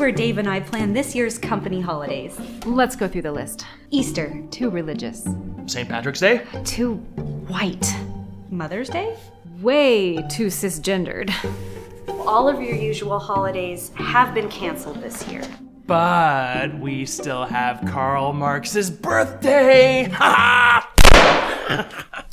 where Dave and I plan this year's company holidays. Let's go through the list. Easter. Too religious. St. Patrick's Day? Too white. Mother's Day? Way too cisgendered. All of your usual holidays have been canceled this year. But we still have Karl Marx's birthday! Ha ha!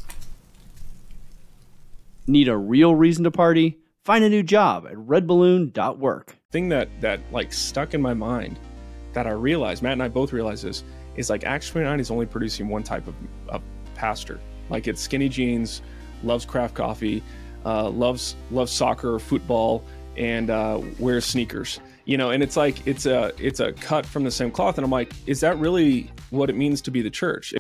Need a real reason to party? Find a new job at redballoon.work. Thing that like stuck in my mind that I realized, Matt and I both realized this, is like Acts 29 is only producing one type of pastor. Like it's skinny jeans, loves craft coffee, loves soccer, football, and wears sneakers. And it's like it's a cut from the same cloth. And I'm like, is that really what it means to be the church?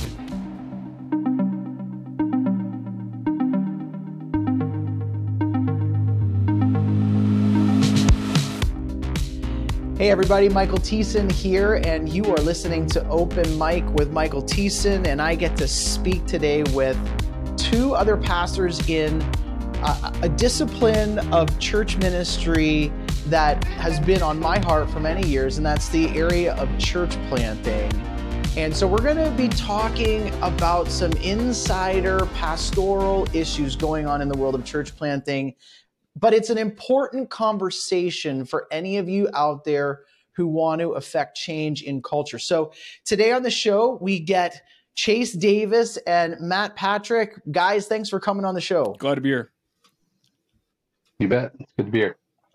Hey everybody, Michael Thiessen here, and you are listening to Open Mic with Michael Thiessen, and I get to speak today with two other pastors in a discipline of church ministry that has been on my heart for many years, and that's the area of church planting. And so we're going to be talking about some insider pastoral issues going on in the world of church planting. But it's an important conversation for any of you out there who want to affect change in culture. So today on the show, we get Chase Davis and Matt Patrick. Guys, thanks for coming on the show. Glad to be here. You bet. It's good to be here.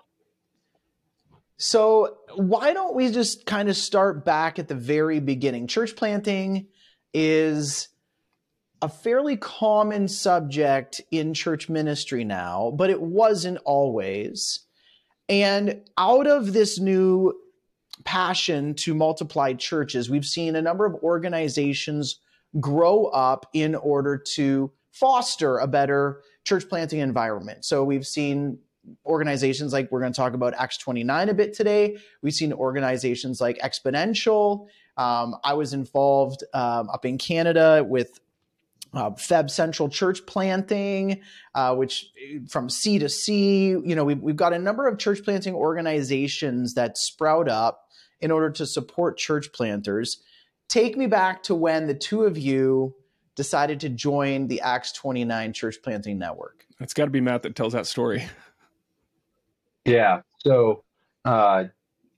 So why don't we just kind of start back at the very beginning? Church planting is a fairly common subject in church ministry now, but it wasn't always. And out of this new passion to multiply churches, we've seen a number of organizations grow up in order to foster a better church planting environment. So we've seen organizations like, we're going to talk about Acts 29 a bit today. We've seen organizations like Exponential. I was involved up in Canada with Feb Central Church Planting, which from C to C, we've got a number of church planting organizations that sprout up in order to support church planters. Take me back to when the two of you decided to join the Acts 29 Church Planting Network. It's got to be Matt that tells that story. Yeah. So, man,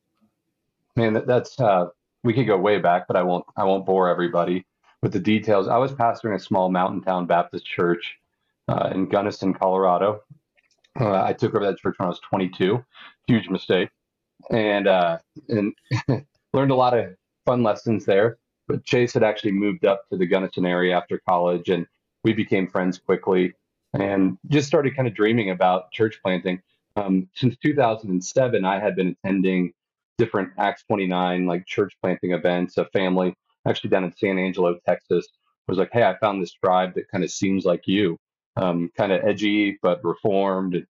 that's we could go way back, but I won't bore everybody with the details. I was pastoring a small mountain town Baptist church in Gunnison, Colorado. I took over that church when I was 22. Huge mistake, and learned a lot of fun lessons there. But Chase had actually moved up to the Gunnison area after college, and we became friends quickly and just started kind of dreaming about church planting. Since 2007, I had been attending different Acts 29 like church planting events. A family actually down in San Angelo, Texas, was like, "Hey, I found this tribe that kind of seems like you, kind of edgy but reformed,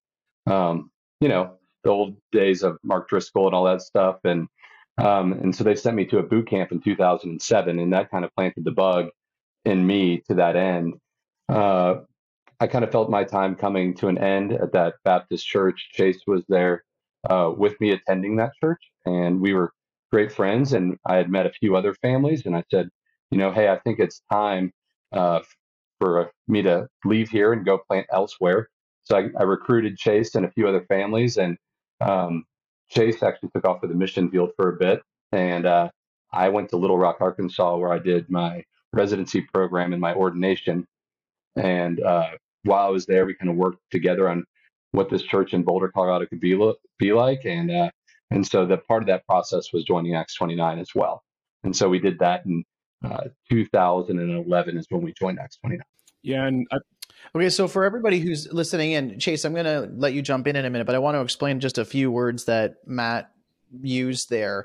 the old days of Mark Driscoll and all that stuff." And so they sent me to a boot camp in 2007, and that kind of planted the bug in me to that end. I kind of felt my time coming to an end at that Baptist church. Chase was there with me attending that church, and we were great friends. And I had met a few other families, and I said, hey, I think it's time for me to leave here and go plant elsewhere. So I recruited Chase and a few other families, and Chase actually took off for the mission field for a bit. And I went to Little Rock, Arkansas, where I did my residency program and my ordination. And while I was there, we kind of worked together on what this church in Boulder, Colorado could be like. And so the part of that process was joining Acts 29 as well. And so we did that in 2011 is when we joined Acts 29. Yeah. And Okay, so for everybody who's listening in, Chase, I'm going to let you jump in a minute, but I want to explain just a few words that Matt used there.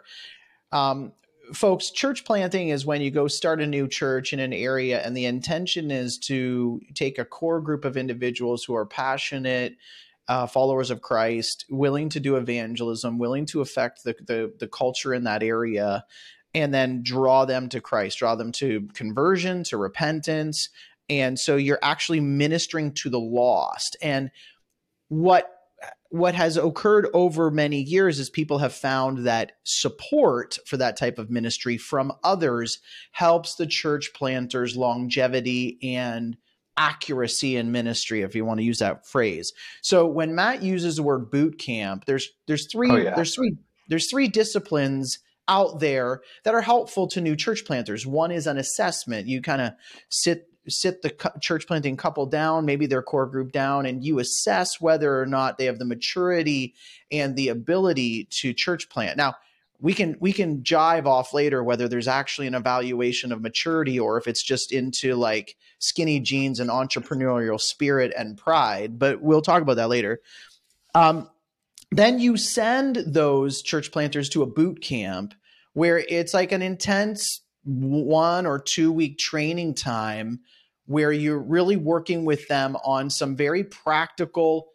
Folks, church planting is when you go start a new church in an area, and the intention is to take a core group of individuals who are passionate followers of Christ, willing to do evangelism, willing to affect the culture in that area, and then draw them to Christ, draw them to conversion, to repentance. And so you're actually ministering to the lost. And what what has occurred over many years is people have found that support for that type of ministry from others helps the church planters' longevity and accuracy in ministry, if you want to use that phrase. So when Matt uses the word boot camp, there's three disciplines out there that are helpful to new church planters. One is an assessment. You kind of sit the church planting couple down, maybe their core group down, and you assess whether or not they have the maturity and the ability to church plant. Now, we can jive off later whether there's actually an evaluation of maturity or if it's just into like skinny jeans and entrepreneurial spirit and pride, but we'll talk about that later. Then you send those church planters to a boot camp where it's like an intense 1 or 2 week training time where you're really working with them on some very practical,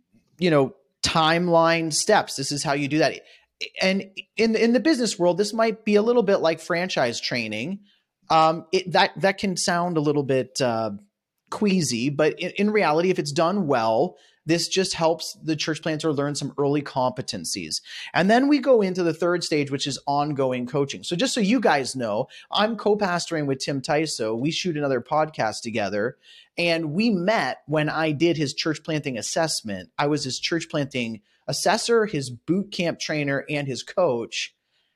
timeline steps. This is how you do that. And in the business world, this might be a little bit like franchise training. That can sound a little bit queasy, but in reality, if it's done well, this just helps the church planter learn some early competencies. And then we go into the third stage, which is ongoing coaching. So just so you guys know, I'm co-pastoring with Tim Tyso. We shoot another podcast together. And we met when I did his church planting assessment. I was his church planting assessor, his boot camp trainer, and his coach.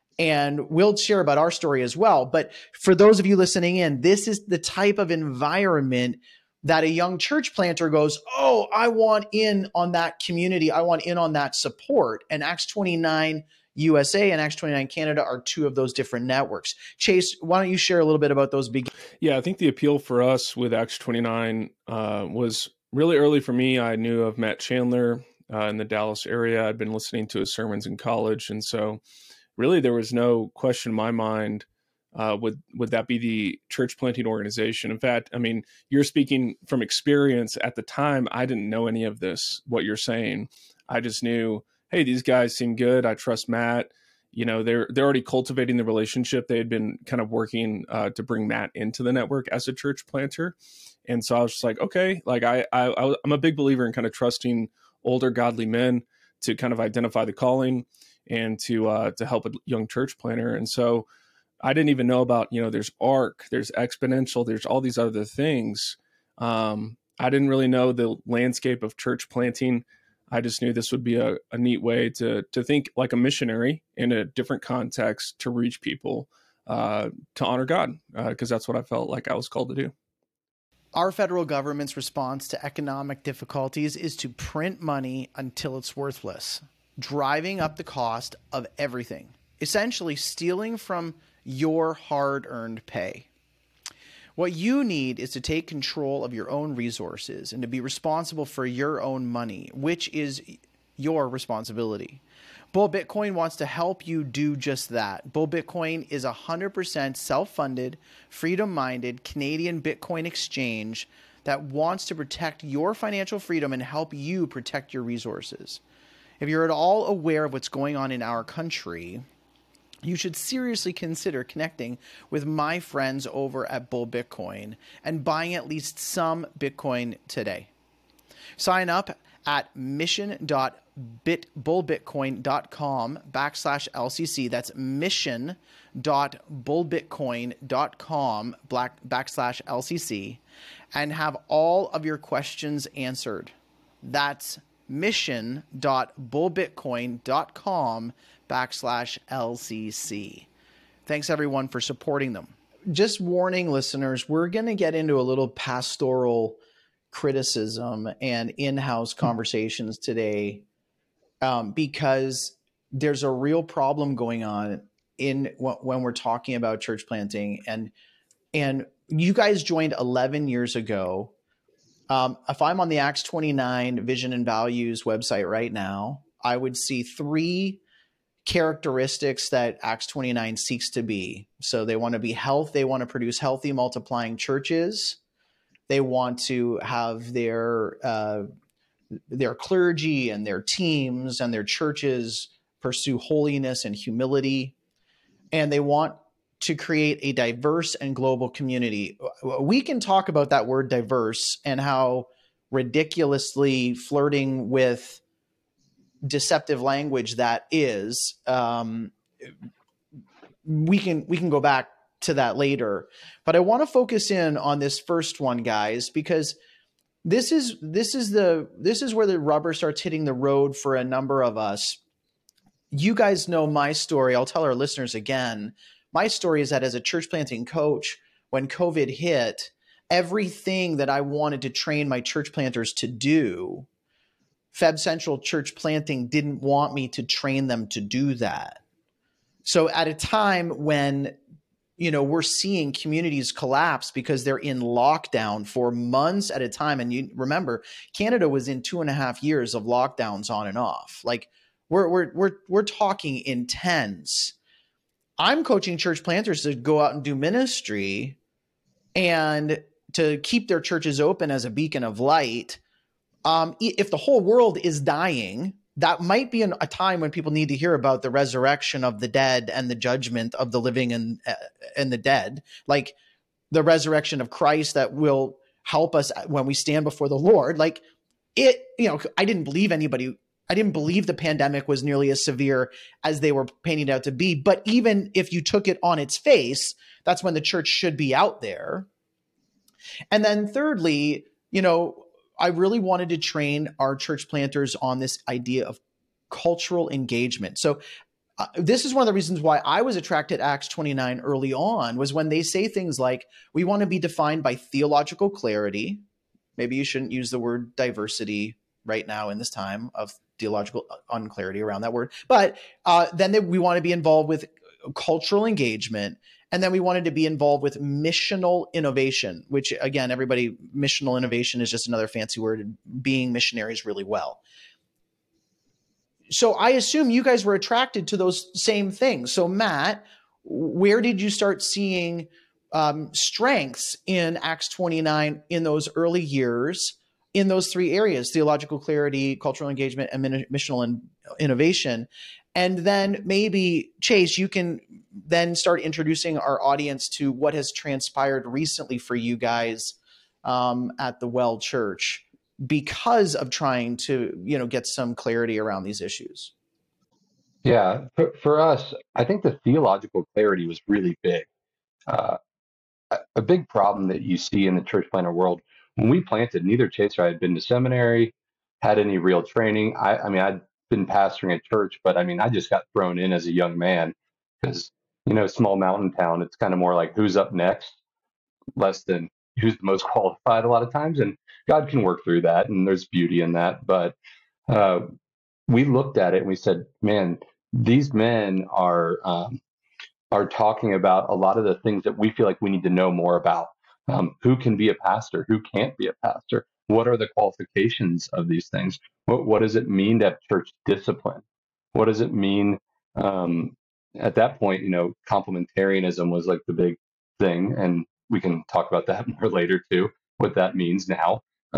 And we'll share about our story as well. But for those of you listening in, this is the type of environment that a young church planter goes, oh, I want in on that community. I want in on that support. And Acts 29 USA and Acts 29 Canada are two of those different networks. Chase, why don't you share a little bit about those? Yeah, I think the appeal for us with Acts 29 was really early for me. I knew of Matt Chandler in the Dallas area. I'd been listening to his sermons in college. And so really there was no question in my mind, would that be the church planting organization? In fact, I mean, you're speaking from experience. At the time, I didn't know any of this, what you're saying. I just knew, hey, these guys seem good. I trust Matt. They're already cultivating the relationship. They had been kind of working to bring Matt into the network as a church planter. And so I was just like, okay, like I'm a big believer in kind of trusting older godly men to kind of identify the calling and to help a young church planter. And so I didn't even know about, there's ARC, there's Exponential, there's all these other things. I didn't really know the landscape of church planting. I just knew this would be a neat way to think like a missionary in a different context to reach people, to honor God, because that's what I felt like I was called to do. Our federal government's response to economic difficulties is to print money until it's worthless, driving up the cost of everything, essentially stealing from your hard-earned pay. What you need is to take control of your own resources and to be responsible for your own money, which is your responsibility. Bull Bitcoin wants to help you do just that. Bull Bitcoin is a 100% self-funded, freedom-minded Canadian Bitcoin exchange that wants to protect your financial freedom and help you protect your resources. If you're at all aware of what's going on in our country, you should seriously consider connecting with my friends over at Bull Bitcoin and buying at least some Bitcoin today. Sign up at mission.bullbitcoin.com/LCC. That's mission.bullbitcoin.com/LCC and have all of your questions answered. That's mission.bullbitcoin.com/LCC. Thanks everyone for supporting them. Just warning listeners, we're going to get into a little pastoral criticism and in-house conversations today because there's a real problem going on when we're talking about church planting. And you guys joined 11 years ago. If I'm on the Acts 29 Vision and Values website right now, I would see 3 characteristics that Acts 29 seeks to be. So they want to be they want to produce healthy, multiplying churches. They want to have their clergy and their teams and their churches pursue holiness and humility. And they want to create a diverse and global community. We can talk about that word diverse and how ridiculously flirting with deceptive language that is. We can go back to that later, but I want to focus in on this first one, guys, because this is where the rubber starts hitting the road for a number of us. You guys know my story. I'll tell our listeners again. My story is that as a church planting coach, when COVID hit, everything that I wanted to train my church planters to do, Feb Central Church Planting didn't want me to train them to do that. So at a time when, we're seeing communities collapse because they're in lockdown for months at a time. And you remember, Canada was in 2.5 years of lockdowns on and off. Like we're talking intense. I'm coaching church planters to go out and do ministry and to keep their churches open as a beacon of light. If the whole world is dying, that might be a time when people need to hear about the resurrection of the dead and the judgment of the living and the dead, like the resurrection of Christ that will help us when we stand before the Lord. Like I didn't believe the pandemic was nearly as severe as they were painting it out to be. But even if you took it on its face, that's when the church should be out there. And then thirdly, I really wanted to train our church planters on this idea of cultural engagement. So this is one of the reasons why I was attracted to Acts 29 early on, was when they say things like, we want to be defined by theological clarity. Maybe you shouldn't use the word diversity right now in this time of theological unclarity around that word. But then we want to be involved with cultural engagement. And then we wanted to be involved with missional innovation, which again, missional innovation is just another fancy word, being missionaries really well. So I assume you guys were attracted to those same things. So Matt, where did you start seeing strengths in Acts 29 in those early years in those three areas: theological clarity, cultural engagement, and missional innovation? And then maybe, Chase, you can then start introducing our audience to what has transpired recently for you guys at the Well Church because of trying to, get some clarity around these issues. Yeah, for us, I think the theological clarity was really big. A big problem that you see in the church planter world, when we planted, neither Chase or I had been to seminary, had any real training. I'd been pastoring a church, but I just got thrown in as a young man because, small mountain town, it's kind of more like who's up next, less than who's the most qualified a lot of times. And God can work through that, and there's beauty in that. But we looked at it and we said, man, these men are talking about a lot of the things that we feel like we need to know more about. Who can be a pastor? Who can't be a pastor? What are the qualifications of these things? What does it mean to have church discipline? What does it mean? At that point, complementarianism was like the big thing, and we can talk about that more later too, what that means now.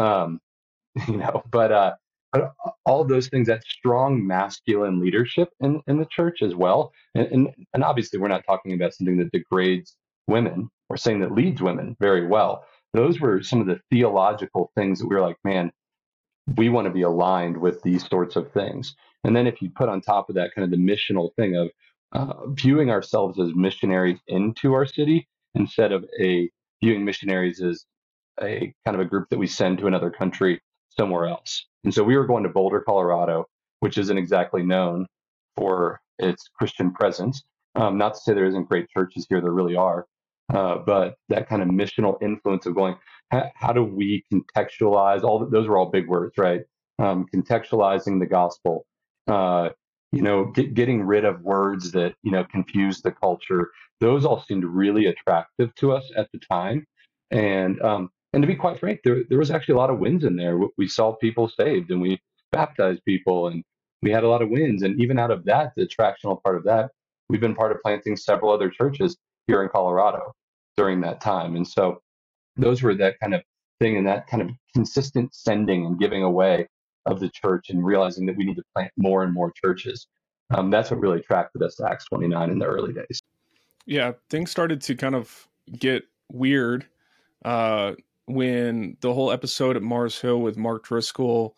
But all those things, that strong masculine leadership in the church as well. And obviously we're not talking about something that degrades women. We're saying that leads women very well. Those were some of the theological things that we were like, man, we want to be aligned with these sorts of things. And then if you put on top of that kind of the missional thing of viewing ourselves as missionaries into our city instead of viewing missionaries as a kind of a group that we send to another country somewhere else. And so we were going to Boulder, Colorado, which isn't exactly known for its Christian presence. Not to say there isn't great churches here, there really are. But that kind of missional influence of going, how do we contextualize those were all big words, right? Contextualizing the gospel, getting rid of words that, confuse the culture. Those all seemed really attractive to us at the time. And to be quite frank, there was actually a lot of wins in there. We saw people saved and we baptized people and we had a lot of wins. And even out of that, the attractional part of that, we've been part of planting several other churches here in Colorado during that time. And so those were that kind of thing, and that kind of consistent sending and giving away of the church and realizing that we need to plant more and more churches. That's what really attracted us to Acts 29 in the early days. Yeah, things started to kind of get weird when the whole episode at Mars Hill with Mark Driscoll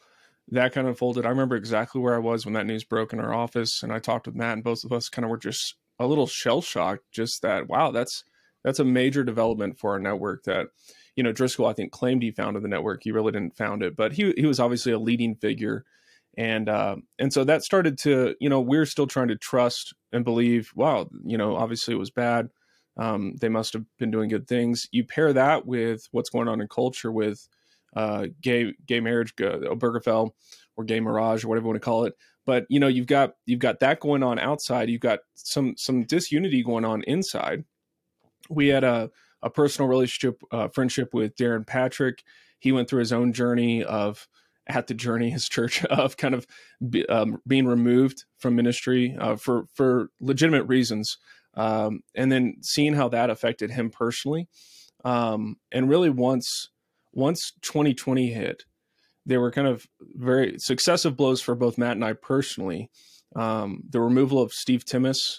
that kind of unfolded. I remember exactly where I was when that news broke in our office, and I talked with Matt, and both of us kind of were just a little shell shocked. Just that, wow, that's a major development for our network. That, you know, Driscoll, I think, claimed he founded the network. He really didn't found it, but he was obviously a leading figure, and so that started to, you know, we're still trying to trust and believe. Wow, you know, obviously it was bad. They must have been doing good things. You pair that with what's going on in culture with gay marriage, Obergefell, or gay mirage, or whatever you want to call it. But you know, you've got that going on outside. You've got some disunity going on inside. We had a personal relationship, friendship with Darren Patrick. He went through his own journey of his church of kind of being removed from ministry for legitimate reasons, and then seeing how that affected him personally, and really once 2020 hit, there were kind of very successive blows for both Matt and I personally. The removal of Steve Timmis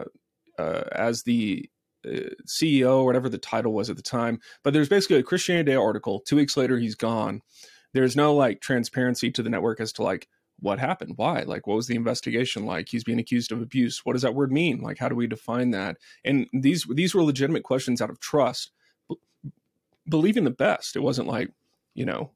as the CEO, or whatever the title was at the time. But there's basically a Christianity Today article. 2 weeks later, he's gone. There's no like transparency to the network as to like what happened, why, like what was the investigation like? He's being accused of abuse. What does that word mean? Like, how do we define that? And these were legitimate questions out of trust, believing the best. It wasn't like, you know,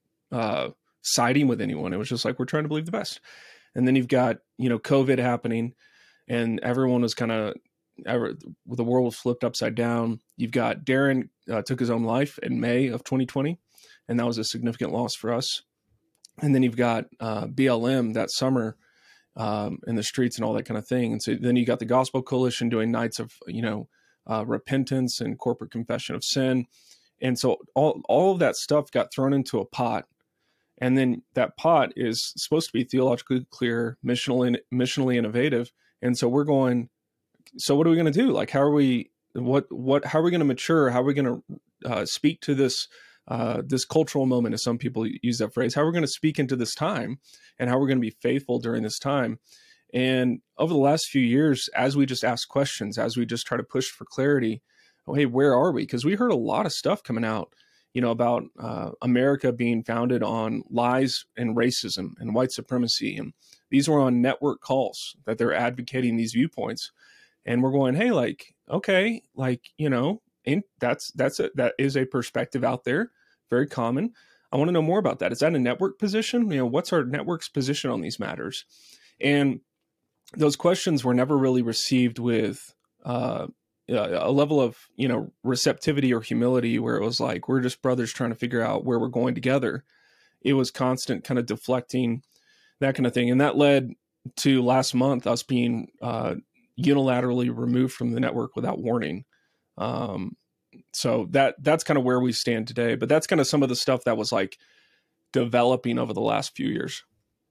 siding with anyone. It was just like, we're trying to believe the best. And then you've got, you know, COVID happening, and everyone was kind of, the world was flipped upside down. You've got Darren took his own life in May of 2020, and that was a significant loss for us. And then you've got BLM that summer in the streets and all that kind of thing. And so then you got the Gospel Coalition doing nights of, you know, repentance and corporate confession of sin. And so all of that stuff got thrown into a pot. And then that pot is supposed to be theologically clear, missionally innovative. And so we're going, so what are we going to do? Like, how are we going to mature? How are we going to speak to this cultural moment, as some people use that phrase? How are we going to speak into this time, and how we're going to be faithful during this time? And over the last few years, as we just ask questions, as we just try to push for clarity, oh, hey, where are we? Because we heard a lot of stuff coming out, you know, about America being founded on lies and racism and white supremacy. And these were on network calls that they're advocating these viewpoints. And we're going, hey, like, okay, like, you know, and that is a perspective out there, very common. I want to know more about that. Is that a network position? You know, what's our network's position on these matters? And those questions were never really received with a level of, you know, receptivity or humility, where it was like, we're just brothers trying to figure out where we're going together. It was constant kind of deflecting, that kind of thing. And that led to last month us being unilaterally removed from the network without warning. So that's kind of where we stand today, but that's kind of some of the stuff that was like developing over the last few years.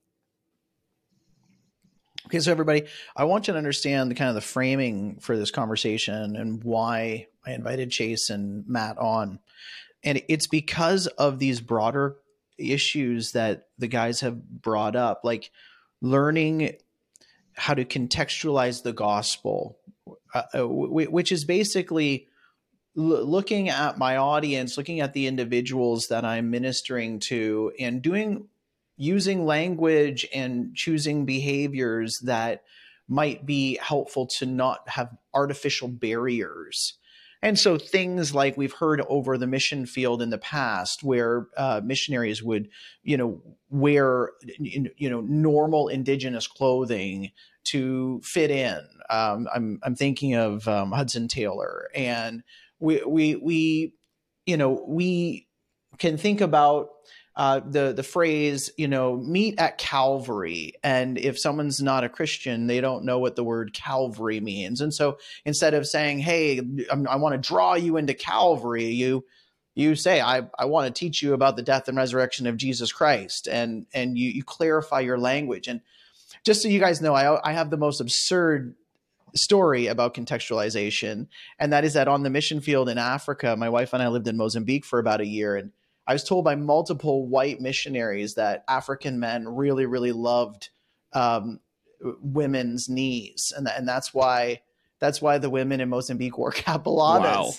Okay, so everybody, I want you to understand the kind of the framing for this conversation and why I invited Chase and Matt on. And it's because of these broader issues that the guys have brought up, like learning how to contextualize the gospel, which is basically looking at my audience, looking at the individuals that I'm ministering to, and using language and choosing behaviors that might be helpful to not have artificial barriers. And so things like we've heard over the mission field in the past, where missionaries would, you know, wear, you know, normal indigenous clothing to fit in. I'm thinking of Hudson Taylor, and we you know, we can think about the phrase, you know, meet at Calvary. And if someone's not a Christian, they don't know what the word Calvary means. And so instead of saying, hey, I want to draw you into Calvary, you say, I want to teach you about the death and resurrection of Jesus Christ. And you clarify your language. And just so you guys know, I have the most absurd story about contextualization. And that is that on the mission field in Africa, my wife and I lived in Mozambique for about a year. And I was told by multiple white missionaries that African men really, really loved women's knees. And that's why the women in Mozambique wore capilatas. Wow.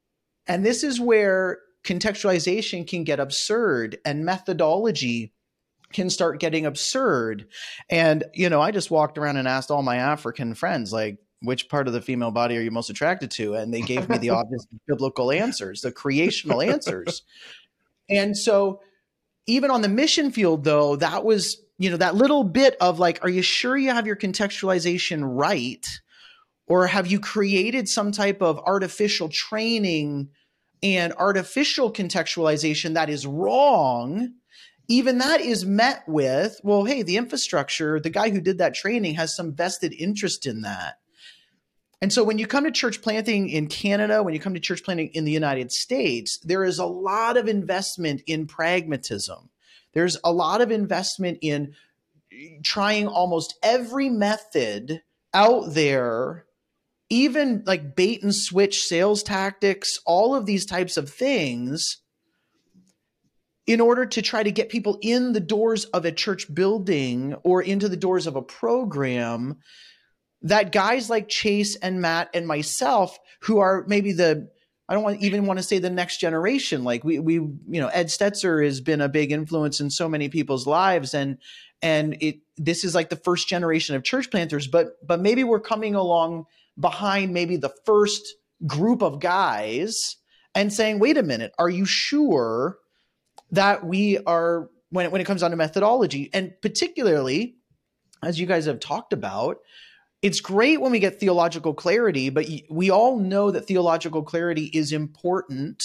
And this is where contextualization can get absurd, and methodology can start getting absurd. And, I just walked around and asked all my African friends, like, which part of the female body are you most attracted to? And they gave me the obvious biblical answers, the creational answers. And so even on the mission field, though, that was, that little bit of like, are you sure you have your contextualization right? Or have you created some type of artificial training and artificial contextualization that is wrong? Even that is met with, well, hey, the infrastructure, the guy who did that training has some vested interest in that. And so when you come to church planting in Canada, when you come to church planting in the United States, there is a lot of investment in pragmatism. There's a lot of investment in trying almost every method out there, even like bait and switch sales tactics, all of these types of things, in order to try to get people in the doors of a church building or into the doors of a program that guys like Chase and Matt and myself, who are maybe I don't even want to say the next generation. Like we Ed Stetzer has been a big influence in so many people's lives. And this is like the first generation of church planters, but maybe we're coming along behind maybe the first group of guys and saying, wait a minute, are you sure that we are, when it comes down to methodology, and particularly, as you guys have talked about, it's great when we get theological clarity, but we all know that theological clarity is important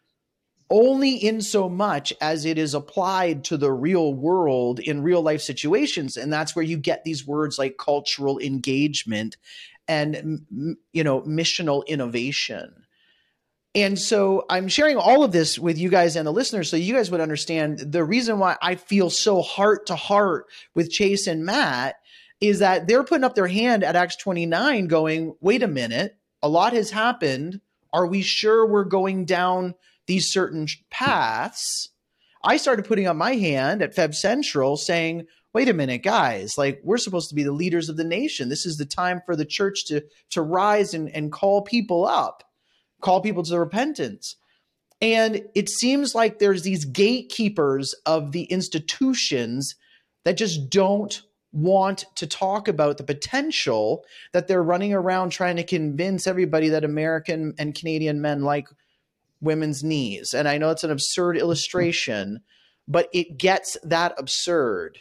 only in so much as it is applied to the real world in real life situations. And that's where you get these words like cultural engagement and, missional innovation. And so I'm sharing all of this with you guys and the listeners so you guys would understand the reason why I feel so heart to heart with Chase and Matt is that they're putting up their hand at Acts 29 going, wait a minute, a lot has happened. Are we sure we're going down these certain paths? I started putting up my hand at Feb Central saying, wait a minute, guys, like we're supposed to be the leaders of the nation. This is the time for the church to rise and call people up, call people to repentance. And it seems like there's these gatekeepers of the institutions that just don't want to talk about the potential, that they're running around trying to convince everybody that American and Canadian men like women's knees. And I know it's an absurd illustration, but it gets that absurd.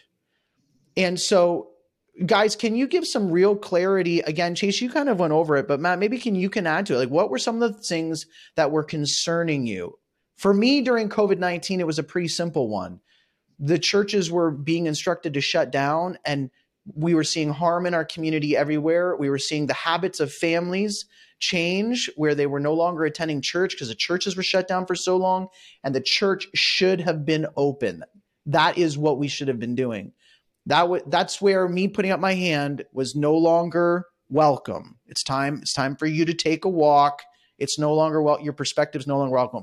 And so, guys, can you give some real clarity? Again, Chase, you kind of went over it, but Matt, maybe you can add to it. Like, what were some of the things that were concerning you? For me, during COVID-19, it was a pretty simple one. The churches were being instructed to shut down, and we were seeing harm in our community everywhere. We were seeing the habits of families change where they were no longer attending church because the churches were shut down for so long, and the church should have been open. That is what we should have been doing. That's where me putting up my hand was no longer welcome. It's time for you to take a walk. It's no longer your perspective's no longer welcome.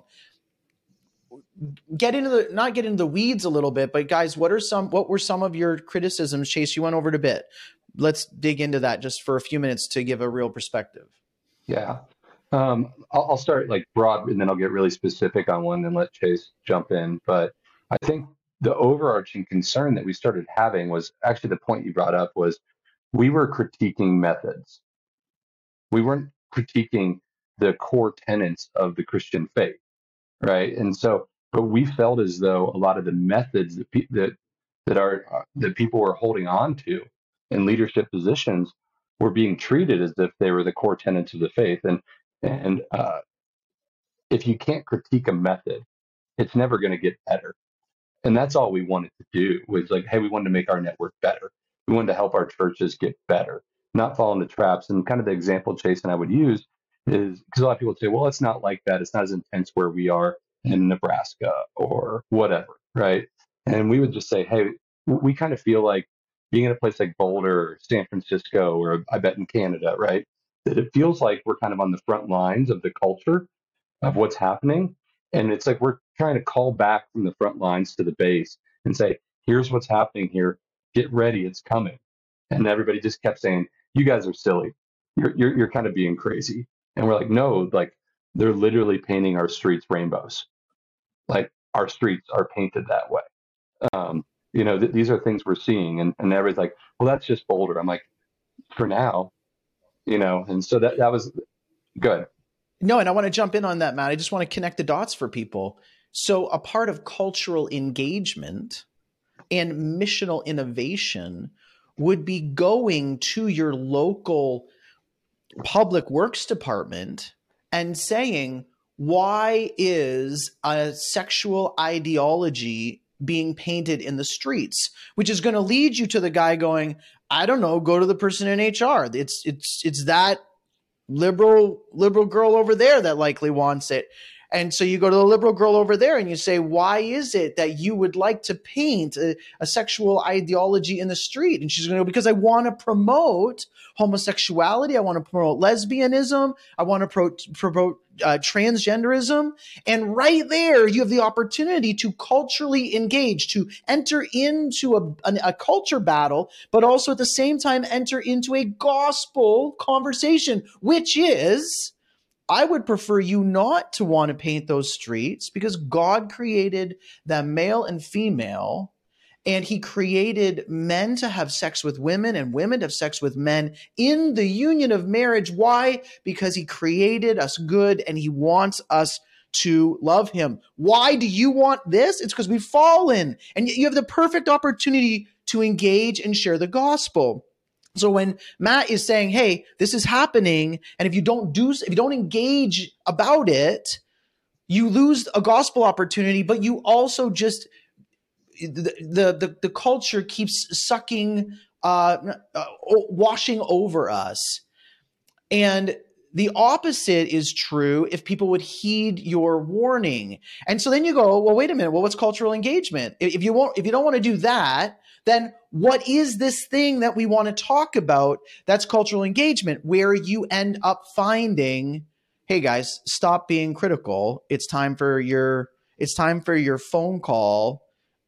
Not get into the weeds a little bit, but guys, what were some of your criticisms? Chase, you went over it a bit. Let's dig into that just for a few minutes to give a real perspective. Yeah. I'll start like broad and then I'll get really specific on one and let Chase jump in. But I think the overarching concern that we started having was actually the point you brought up was we were critiquing methods. We weren't critiquing the core tenets of the Christian faith, right? And so, but we felt as though a lot of the methods that people were holding on to in leadership positions were being treated as if they were the core tenets of the faith. And if you can't critique a method, it's never going to get better. And that's all we wanted to do was like, hey, we wanted to make our network better. We wanted to help our churches get better, not fall into traps. And kind of the example Chase and I would use is because a lot of people say, well, it's not like that. It's not as intense where we are in Nebraska or whatever, right? And we would just say, hey, we kind of feel like being in a place like Boulder or San Francisco, or I bet in Canada, right? That it feels like we're kind of on the front lines of the culture of what's happening. And it's like we're trying to call back from the front lines to the base and say, here's what's happening here. Get ready, it's coming. And everybody just kept saying, you guys are silly. You're kind of being crazy. And we're like, no, like they're literally painting our streets rainbows. Like our streets are painted that way. these are things we're seeing. And everybody's like, well, that's just Boulder. I'm like, for now, and so that was good. No, and I want to jump in on that, Matt. I just want to connect the dots for people. So a part of cultural engagement and missional innovation would be going to your local public works department and saying, why is a sexual ideology being painted in the streets? Which is going to lead you to the guy going, I don't know, go to the person in HR. It's that liberal girl over there that likely wants it. And so you go to the liberal girl over there and you say, why is it that you would like to paint a sexual ideology in the street? And she's going to go, because I want to promote homosexuality. I want to promote lesbianism. I want to promote transgenderism. And right there, you have the opportunity to culturally engage, to enter into a culture battle, but also at the same time enter into a gospel conversation, which is, I would prefer you not to want to paint those streets, because God created them male and female, and he created men to have sex with women and women to have sex with men in the union of marriage. Why? Because he created us good and he wants us to love him. Why do you want this? It's because we've fallen, and you have the perfect opportunity to engage and share the gospel. So when Matt is saying, hey, this is happening, and if you don't engage about it, you lose a gospel opportunity, but you also just, the culture keeps sucking, washing over us. And the opposite is true if people would heed your warning. And so then you go, well, wait a minute. Well, what's cultural engagement? If you don't want to do that, then what is this thing that we want to talk about? That's cultural engagement, where you end up finding, hey guys, stop being critical. It's time for your phone call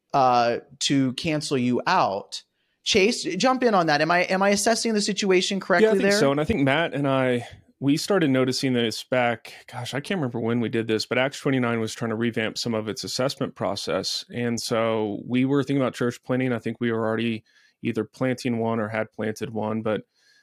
to cancel you out. Chase, jump in on that. Am I assessing the situation correctly there? Yeah, I think so. And I think Matt and we started noticing this back, gosh, I can't remember when we did this, but Acts 29 was trying to revamp some of its assessment process. And so we were thinking about church planting. I think we were already either planting one or had planted one, but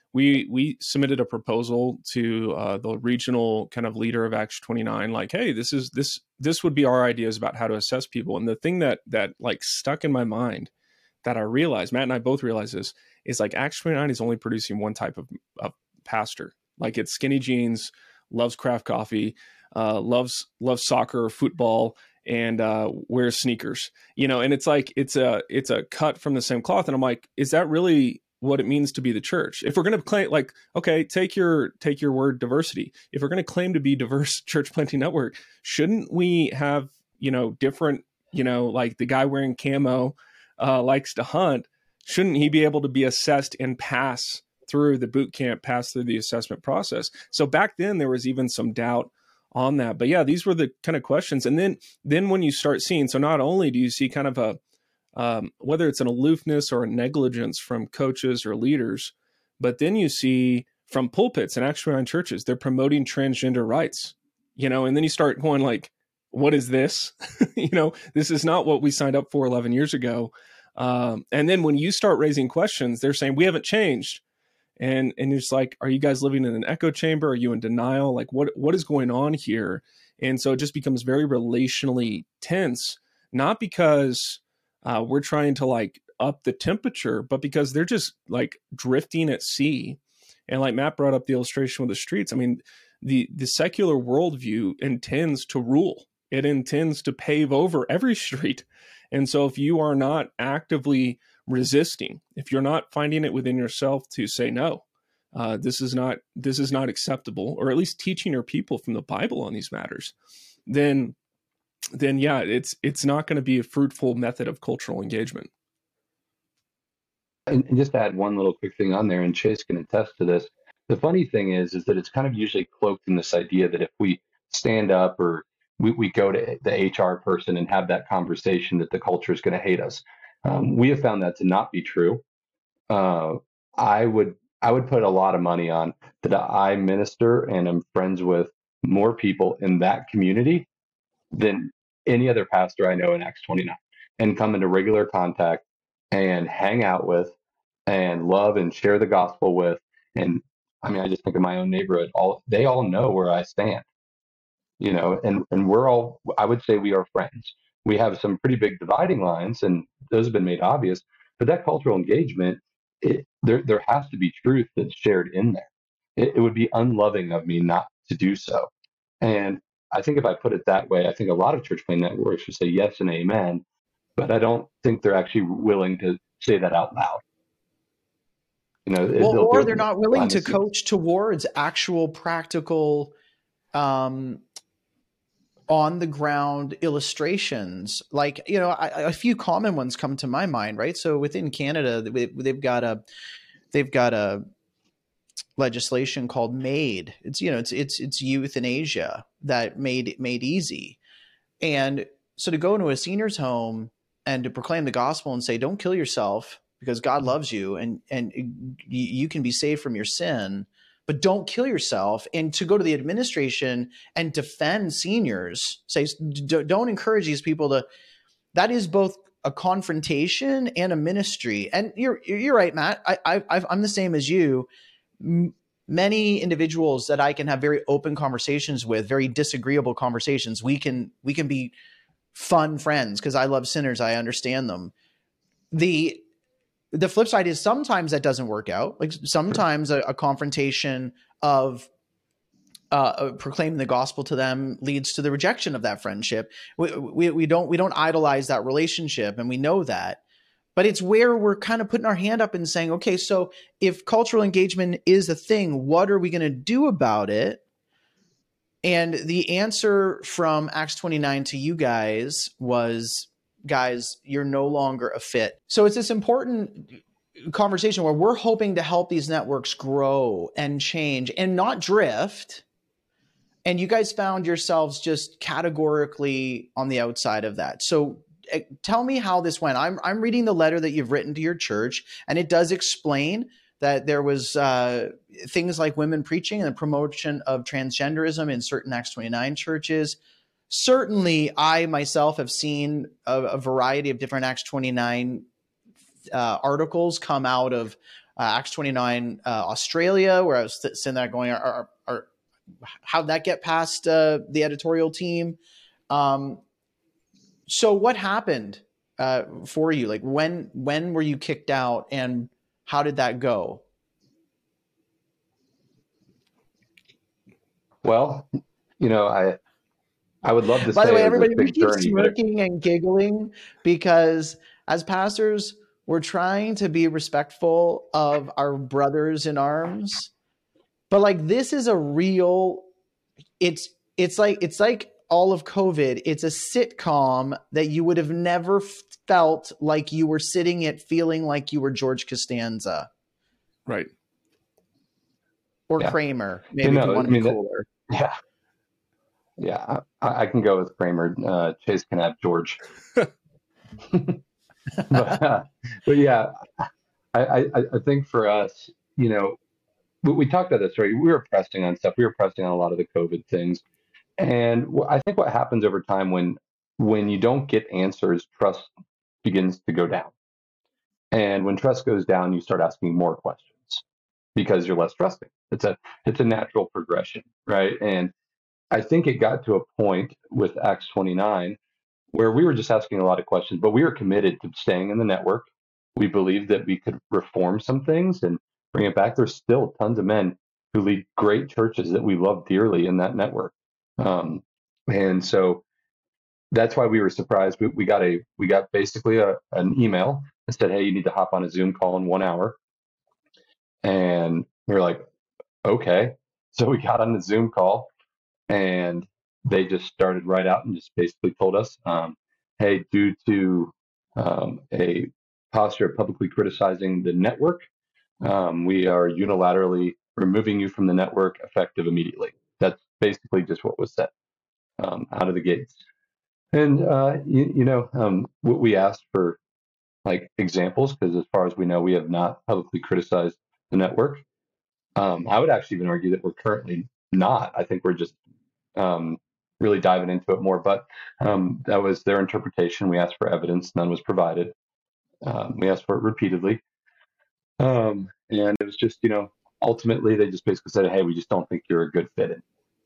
we submitted a proposal to the regional kind of leader of Acts 29, like, hey, this would be our ideas about how to assess people. And the thing that like stuck in my mind that I realized, Matt and I both realized this, is like Acts 29 is only producing one type of pastor. Like, it's skinny jeans, loves craft coffee, loves soccer or football, and wears sneakers. And it's like it's a cut from the same cloth. And I'm like, is that really what it means to be the church? If we're going to claim, like, okay, take your word diversity. If we're going to claim to be diverse church planting network, shouldn't we have different, like the guy wearing camo likes to hunt? Shouldn't he be able to be assessed and pass through the boot camp, pass through the assessment process? So back then there was even some doubt on that. But yeah, these were the kind of questions. And then when you start seeing, so not only do you see kind of a, whether it's an aloofness or a negligence from coaches or leaders, but then you see from pulpits and actually on churches, they're promoting transgender rights, and then you start going like, what is this? This is not what we signed up for 11 years ago. And then when you start raising questions, they're saying, we haven't changed. And you're just like, are you guys living in an echo chamber? Are you in denial? Like, what is going on here? And so it just becomes very relationally tense, not because we're trying to like up the temperature, but because they're just like drifting at sea. And like Matt brought up the illustration with the streets. I mean, the secular worldview intends to rule. It intends to pave over every street. And so if you are not actively resisting, if you're not finding it within yourself to say, no, this is not acceptable, or at least teaching your people from the Bible on these matters, then yeah, it's not going to be a fruitful method of cultural engagement. And just to add one little quick thing on there, and Chase can attest to this. The funny thing is that it's kind of usually cloaked in this idea that if we stand up or we go to the HR person and have that conversation, that the culture is going to hate us. We have found that to not be true. I would put a lot of money on that I minister and am friends with more people in that community than any other pastor I know in Acts 29, and come into regular contact and hang out with and love and share the gospel with. And I mean, I just think of my own neighborhood. They all know where I stand, and we're all, I would say we are friends. We have some pretty big dividing lines, and those have been made obvious. But that cultural engagement, there has to be truth that's shared in there. It would be unloving of me not to do so. And I think if I put it that way, I think a lot of church plant networks would say yes and amen, but I don't think they're actually willing to say that out loud. Or they're not willing to coach towards actual practical, on the ground illustrations. Like, a few common ones come to my mind, right? So within Canada, they've got a legislation called MAID. It's youth in Asia that made easy. And so to go into a senior's home and to proclaim the gospel and say, don't kill yourself because God loves you and you can be saved from your sin, but don't kill yourself. And to go to the administration and defend seniors, say, don't encourage these people that is both a confrontation and a ministry. And you're right, Matt. I'm the same as you. Many individuals that I can have very open conversations with, very disagreeable conversations. We can be fun friends because I love sinners. I understand them. The flip side is sometimes that doesn't work out. Like sometimes a confrontation of proclaiming the gospel to them leads to the rejection of that friendship. We don't idolize that relationship, and we know that. But it's where we're kind of putting our hand up and saying, okay, so if cultural engagement is a thing, what are we going to do about it? And the answer from Acts 29 to you guys was, guys, you're no longer a fit. So it's this important conversation where we're hoping to help these networks grow and change and not drift. And you guys found yourselves just categorically on the outside of that. So tell me how this went. I'm reading the letter that you've written to your church, and it does explain that there was things like women preaching and the promotion of transgenderism in certain Acts 29 churches. Certainly, I myself have seen a variety of different Acts 29 articles come out of Acts 29 Australia, where I was sitting there going, how'd that get past the editorial team? So what happened for you? Like when were you kicked out, and how did that go? Well, I would love to say. By the way, everybody, we big keep journey, smirking and giggling because as pastors, we're trying to be respectful of our brothers in arms. But like, this is a real, it's like all of COVID. It's a sitcom that you would have never felt like you were sitting it, feeling like you were George Costanza. Right. Or Yeah. Kramer, maybe if you want to be cooler. Yeah, I can go with Kramer. Chase can have George. but yeah, I think for us, we talked about this, right? We were pressing on stuff. We were pressing on a lot of the COVID things. And I think what happens over time when you don't get answers, trust begins to go down. And when trust goes down, you start asking more questions because you're less trusting. It's a natural progression, right? And I think it got to a point with Acts 29 where we were just asking a lot of questions, but we were committed to staying in the network. We believed that we could reform some things and bring it back. There's still tons of men who lead great churches that we love dearly in that network. And so that's why we were surprised. We got basically an email that said, hey, you need to hop on a Zoom call in 1 hour. And we were like, okay. So we got on the Zoom call, and they just started right out and just basically told us, hey, due to a posture of publicly criticizing the network, we are unilaterally removing you from the network effective immediately. That's basically just what was said out of the gates. And, we asked for like examples because as far as we know, we have not publicly criticized the network. I would actually even argue that we're currently not. I think we're just really diving into it more. But that was their interpretation. We asked for evidence. None was provided. We asked for it repeatedly. And it was just, ultimately they just basically said, hey, we just don't think you're a good fit.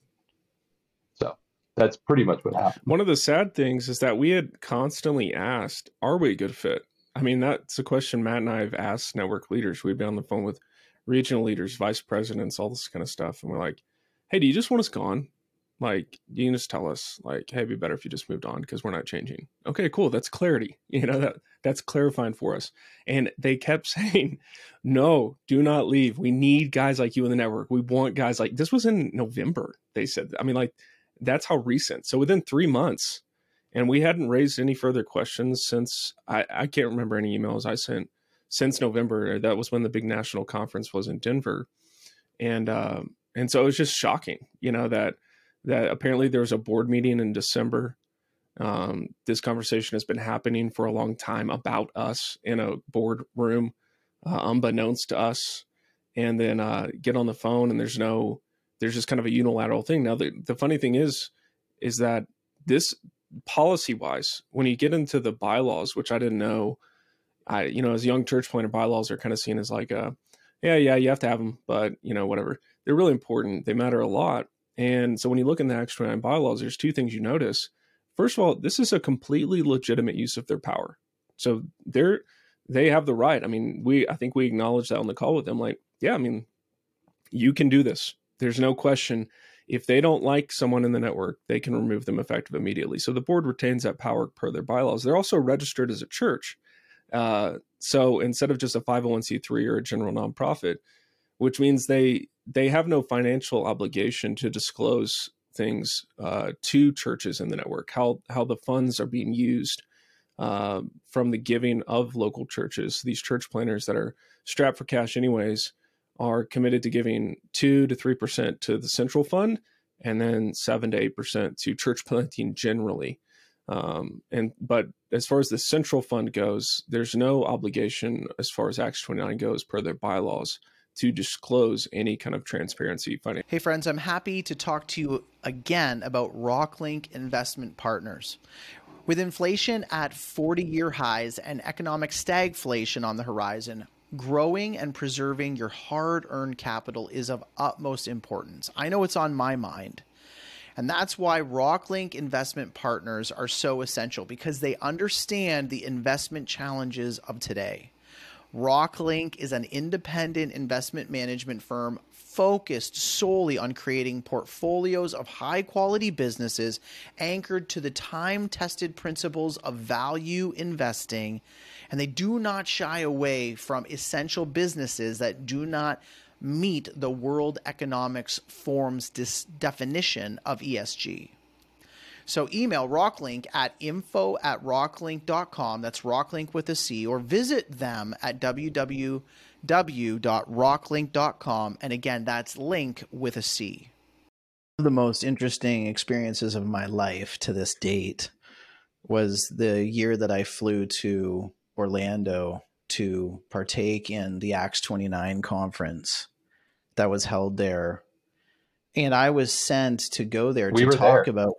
So that's pretty much what happened. One of the sad things is that we had constantly asked, are we a good fit? I mean, that's a question Matt and I have asked network leaders. We've been on the phone with regional leaders, vice presidents, all this kind of stuff. And we're like, hey, do you just want us gone? Like, you can just tell us, like, hey, it'd be better if you just moved on because we're not changing. Okay, cool. That's clarity. That's clarifying for us. And they kept saying, no, do not leave. We need guys like you in the network. We want guys like this. Was in November, they said. I mean, like, that's how recent. So within 3 months, and we hadn't raised any further questions since I can't remember any emails I sent since November. That was when the big national conference was in Denver. And so it was just shocking, that apparently there was a board meeting in December. This conversation has been happening for a long time about us in a board room, unbeknownst to us. And then get on the phone and there's just kind of a unilateral thing. Now, the funny thing is that this policy wise, when you get into the bylaws, which I didn't know, as a young church planter, bylaws are kind of seen as like, yeah, you have to have them, but whatever. They're really important. They matter a lot. And so when you look in the Acts 29 bylaws, there's two things you notice. First of all, this is a completely legitimate use of their power. So they have the right. I mean, I think we acknowledged that on the call with them. Like, yeah, I mean, you can do this. There's no question. If they don't like someone in the network, they can remove them effective immediately. So the board retains that power per their bylaws. They're also registered as a church. So instead of just a 501c3 or a general nonprofit, which means they have no financial obligation to disclose things to churches in the network, how the funds are being used from the giving of local churches. These church planners that are strapped for cash anyways are committed to giving 2 to 3% to the central fund and then 7 to 8% to church planting generally. But as far as the central fund goes, there's no obligation as far as Acts 29 goes per their bylaws to disclose any kind of transparency funding. Hey friends, I'm happy to talk to you again about Rocklink Investment Partners. With inflation at 40-year highs and economic stagflation on the horizon, growing and preserving your hard-earned capital is of utmost importance. I know it's on my mind. And that's why Rocklink Investment Partners are so essential, because they understand the investment challenges of today. Rocklink is an independent investment management firm focused solely on creating portfolios of high-quality businesses anchored to the time-tested principles of value investing, and they do not shy away from essential businesses that do not meet the World Economic Forum's definition of ESG. So email Rocklink at info@rocklink.com. That's Rocklink with a C, or visit them at www.rocklink.com. And again, that's link with a C. One of the most interesting experiences of my life to this date was the year that I flew to Orlando to partake in the Acts 29 conference that was held there. And I was sent to go there to talk about.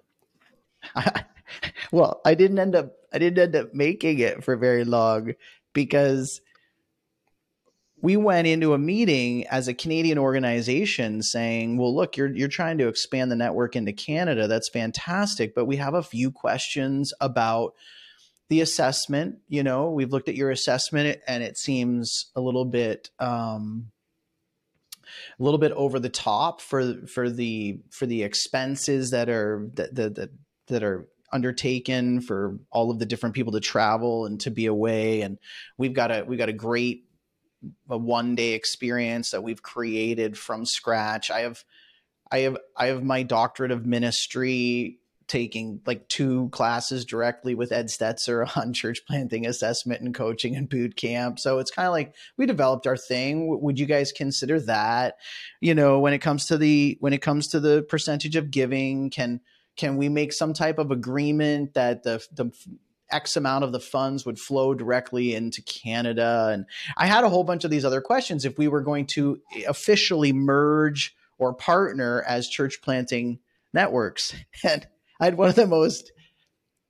Well, I didn't end up making it for very long, because we went into a meeting as a Canadian organization saying, well, look, you're trying to expand the network into Canada. That's fantastic. But we have a few questions about the assessment. We've looked at your assessment and it seems a little bit over the top for the expenses that are undertaken for all of the different people to travel and to be away. And we've got a great one-day experience that we've created from scratch. I have my doctorate of ministry, taking like 2 classes directly with Ed Stetzer on church planting assessment and coaching and boot camp. So it's kind of like we developed our thing. Would you guys consider that? When it comes to the percentage of giving, can we make some type of agreement that the X amount of the funds would flow directly into Canada? And I had a whole bunch of these other questions if we were going to officially merge or partner as church planting networks. And I had one of the most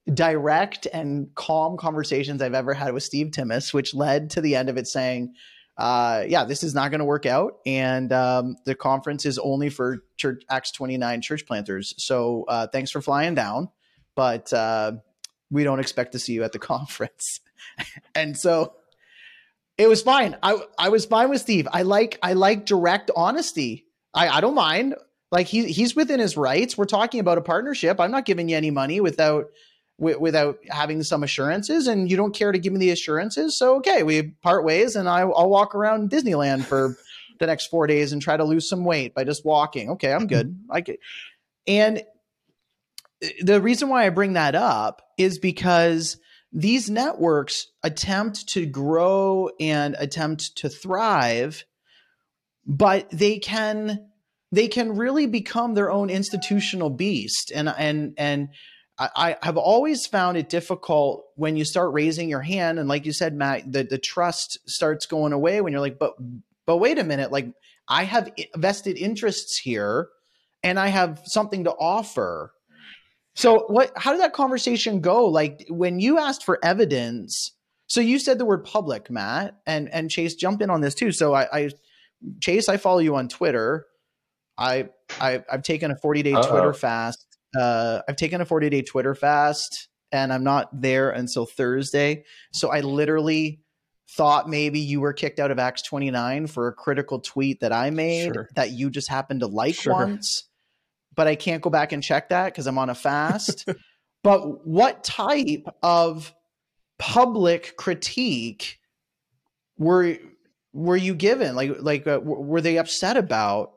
direct and calm conversations I've ever had with Steve Timmis, which led to the end of it saying, yeah, this is not going to work out. And the conference is only for Acts 29 church planters. So thanks for flying down, but we don't expect to see you at the conference. And so it was fine. I was fine with Steve. I like direct honesty. I don't mind. Like he's within his rights. We're talking about a partnership. I'm not giving you any money without having some assurances, and you don't care to give me the assurances. So, okay, we part ways, and I'll walk around Disneyland for the next 4 days and try to lose some weight by just walking. Okay, I'm good. And the reason why I bring that up is because these networks attempt to grow and attempt to thrive, but they can really become their own institutional beast. And I have always found it difficult when you start raising your hand. And like you said, Matt, the trust starts going away when you're like, but wait a minute, like I have vested interests here and I have something to offer. So how did that conversation go? Like when you asked for evidence, so you said the word public, Matt, and Chase, jump in on this too. So Chase, I follow you on Twitter. I've taken a 40-day Twitter fast. I've taken a 40-day Twitter fast and I'm not there until Thursday. So I literally thought maybe you were kicked out of Acts 29 for a critical tweet that I made that you just happened to like once, but I can't go back and check that because I'm on a fast. But what type of public critique were you given? Were they upset about?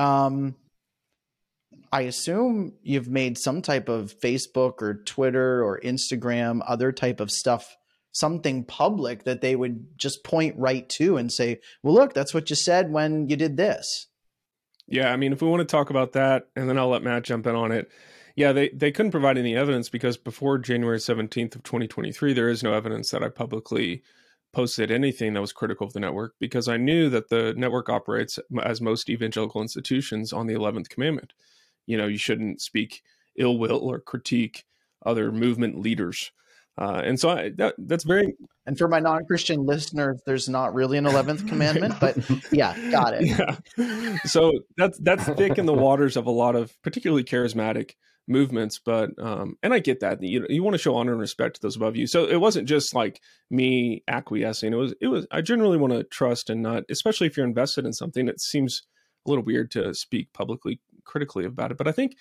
I assume you've made some type of Facebook or Twitter or Instagram, other type of stuff, something public that they would just point right to and say, well, look, that's what you said when you did this. Yeah, I mean, if we want to talk about that, and then I'll let Matt jump in on it. Yeah, they couldn't provide any evidence because before January 17th of 2023, there is no evidence that I publicly posted anything that was critical of the network because I knew that the network operates as most evangelical institutions on the 11th commandment. You know, you shouldn't speak ill will or critique other movement leaders. And so that's very... And for my non-Christian listeners, there's not really an 11th commandment, but yeah, got it. Yeah. So that's thick in the waters of a lot of particularly charismatic movements. But, and I get that you want to show honor and respect to those above you. So it wasn't just like me acquiescing. It was, I generally want to trust and not, especially if you're invested in something, it seems a little weird to speak publicly critically about it. But I think,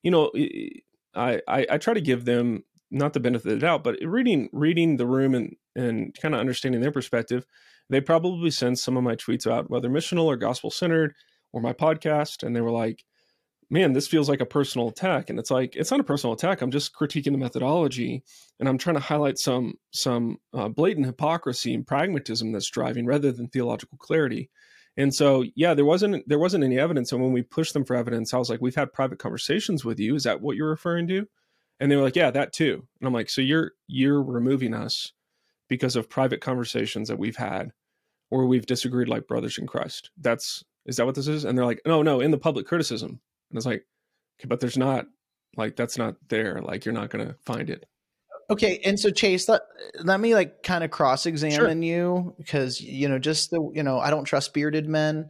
I try to give them not the benefit of the doubt, but reading the room and kind of understanding their perspective, they probably sent some of my tweets out, whether missional or gospel centered or my podcast. And they were like, man, this feels like a personal attack. And it's like, it's not a personal attack. I'm just critiquing the methodology and I'm trying to highlight some blatant hypocrisy and pragmatism that's driving rather than theological clarity. And so, yeah, there wasn't any evidence. And when we pushed them for evidence, I was like, we've had private conversations with you. Is that what you're referring to? And they were like, yeah, that too. And I'm like, so you're removing us because of private conversations that we've had or we've disagreed like brothers in Christ. Is that what this is? And they're like, no, in the public criticism. And it's like, okay, but there's not, like, that's not there. Like, you're not going to find it. Okay. And so Chase, let me like kind of cross-examine you because, I don't trust bearded men.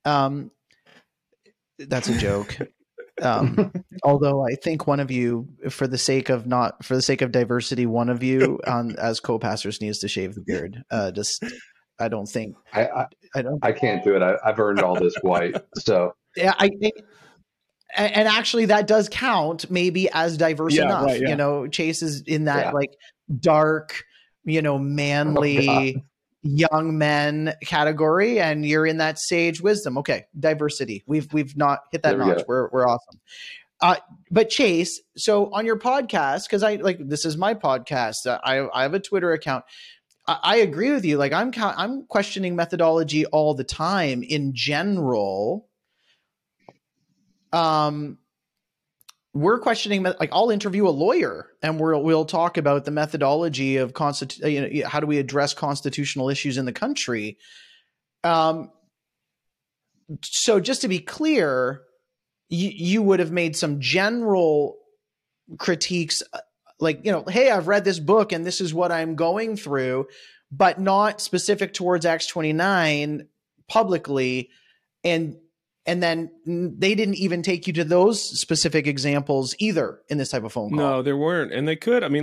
That's a joke. Although I think one of you, for the sake of diversity, one of you as co-pastors needs to shave the beard. I don't think I can't do it. I've earned all this white. So yeah, I think, and actually that does count maybe as diverse enough. Right, yeah. Chase is in that like dark, manly young men category, and you're in that sage wisdom. Okay, diversity. We've not hit that notch. We're awesome. But Chase, so on your podcast, because this is my podcast. I have a Twitter account. I agree with you. Like I'm questioning methodology all the time in general. We're questioning, like I'll interview a lawyer and we'll talk about the methodology of how do we address constitutional issues in the country. So just to be clear, you would have made some general critiques like, hey, I've read this book and this is what I'm going through, but not specific towards Acts 29 publicly. And then they didn't even take you to those specific examples either in this type of phone call. No, there weren't. And they could. I mean,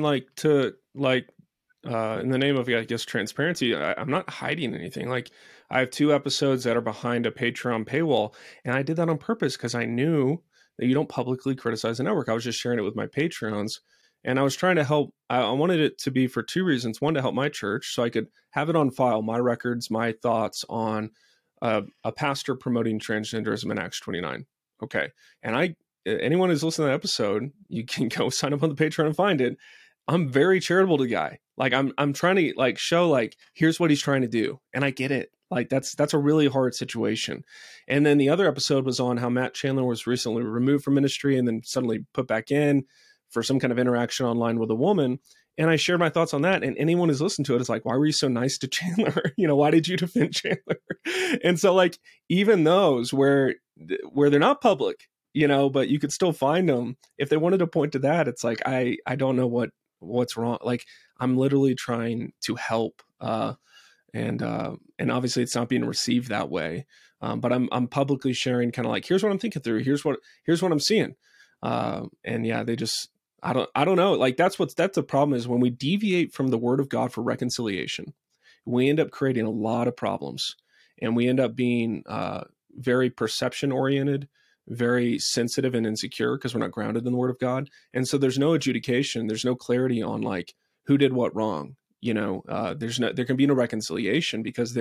in the name of, I guess, transparency, I'm not hiding anything. Like, I have 2 episodes that are behind a Patreon paywall, and I did that on purpose because I knew that you don't publicly criticize the network. I was just sharing it with my Patreons, and I was trying to help. I wanted it to be for 2 reasons. One, to help my church so I could have it on file, my records, my thoughts on a pastor promoting transgenderism in Acts 29. Okay. And anyone who's listening to that episode, you can go sign up on the Patreon and find it. I'm very charitable to the guy. Like, I'm trying to like show like, here's what he's trying to do. And I get it. Like, that's a really hard situation. And then the other episode was on how Matt Chandler was recently removed from ministry and then suddenly put back in for some kind of interaction online with a woman. And I shared my thoughts on that. And anyone who's listened to it is like, why were you so nice to Chandler? Why did you defend Chandler? And so like, even those where they're not public, but you could still find them. If they wanted to point to that, it's like, I don't know what's wrong. Like, I'm literally trying to help. And obviously it's not being received that way. But I'm publicly sharing kind of like, here's what I'm thinking through. Here's what I'm seeing. And yeah, they just, I don't know. Like, that's the problem is when we deviate from the word of God for reconciliation, we end up creating a lot of problems, and we end up being very perception oriented, very sensitive and insecure because we're not grounded in the word of God. And so there's no adjudication. There's no clarity on like who did what wrong. There can be no reconciliation because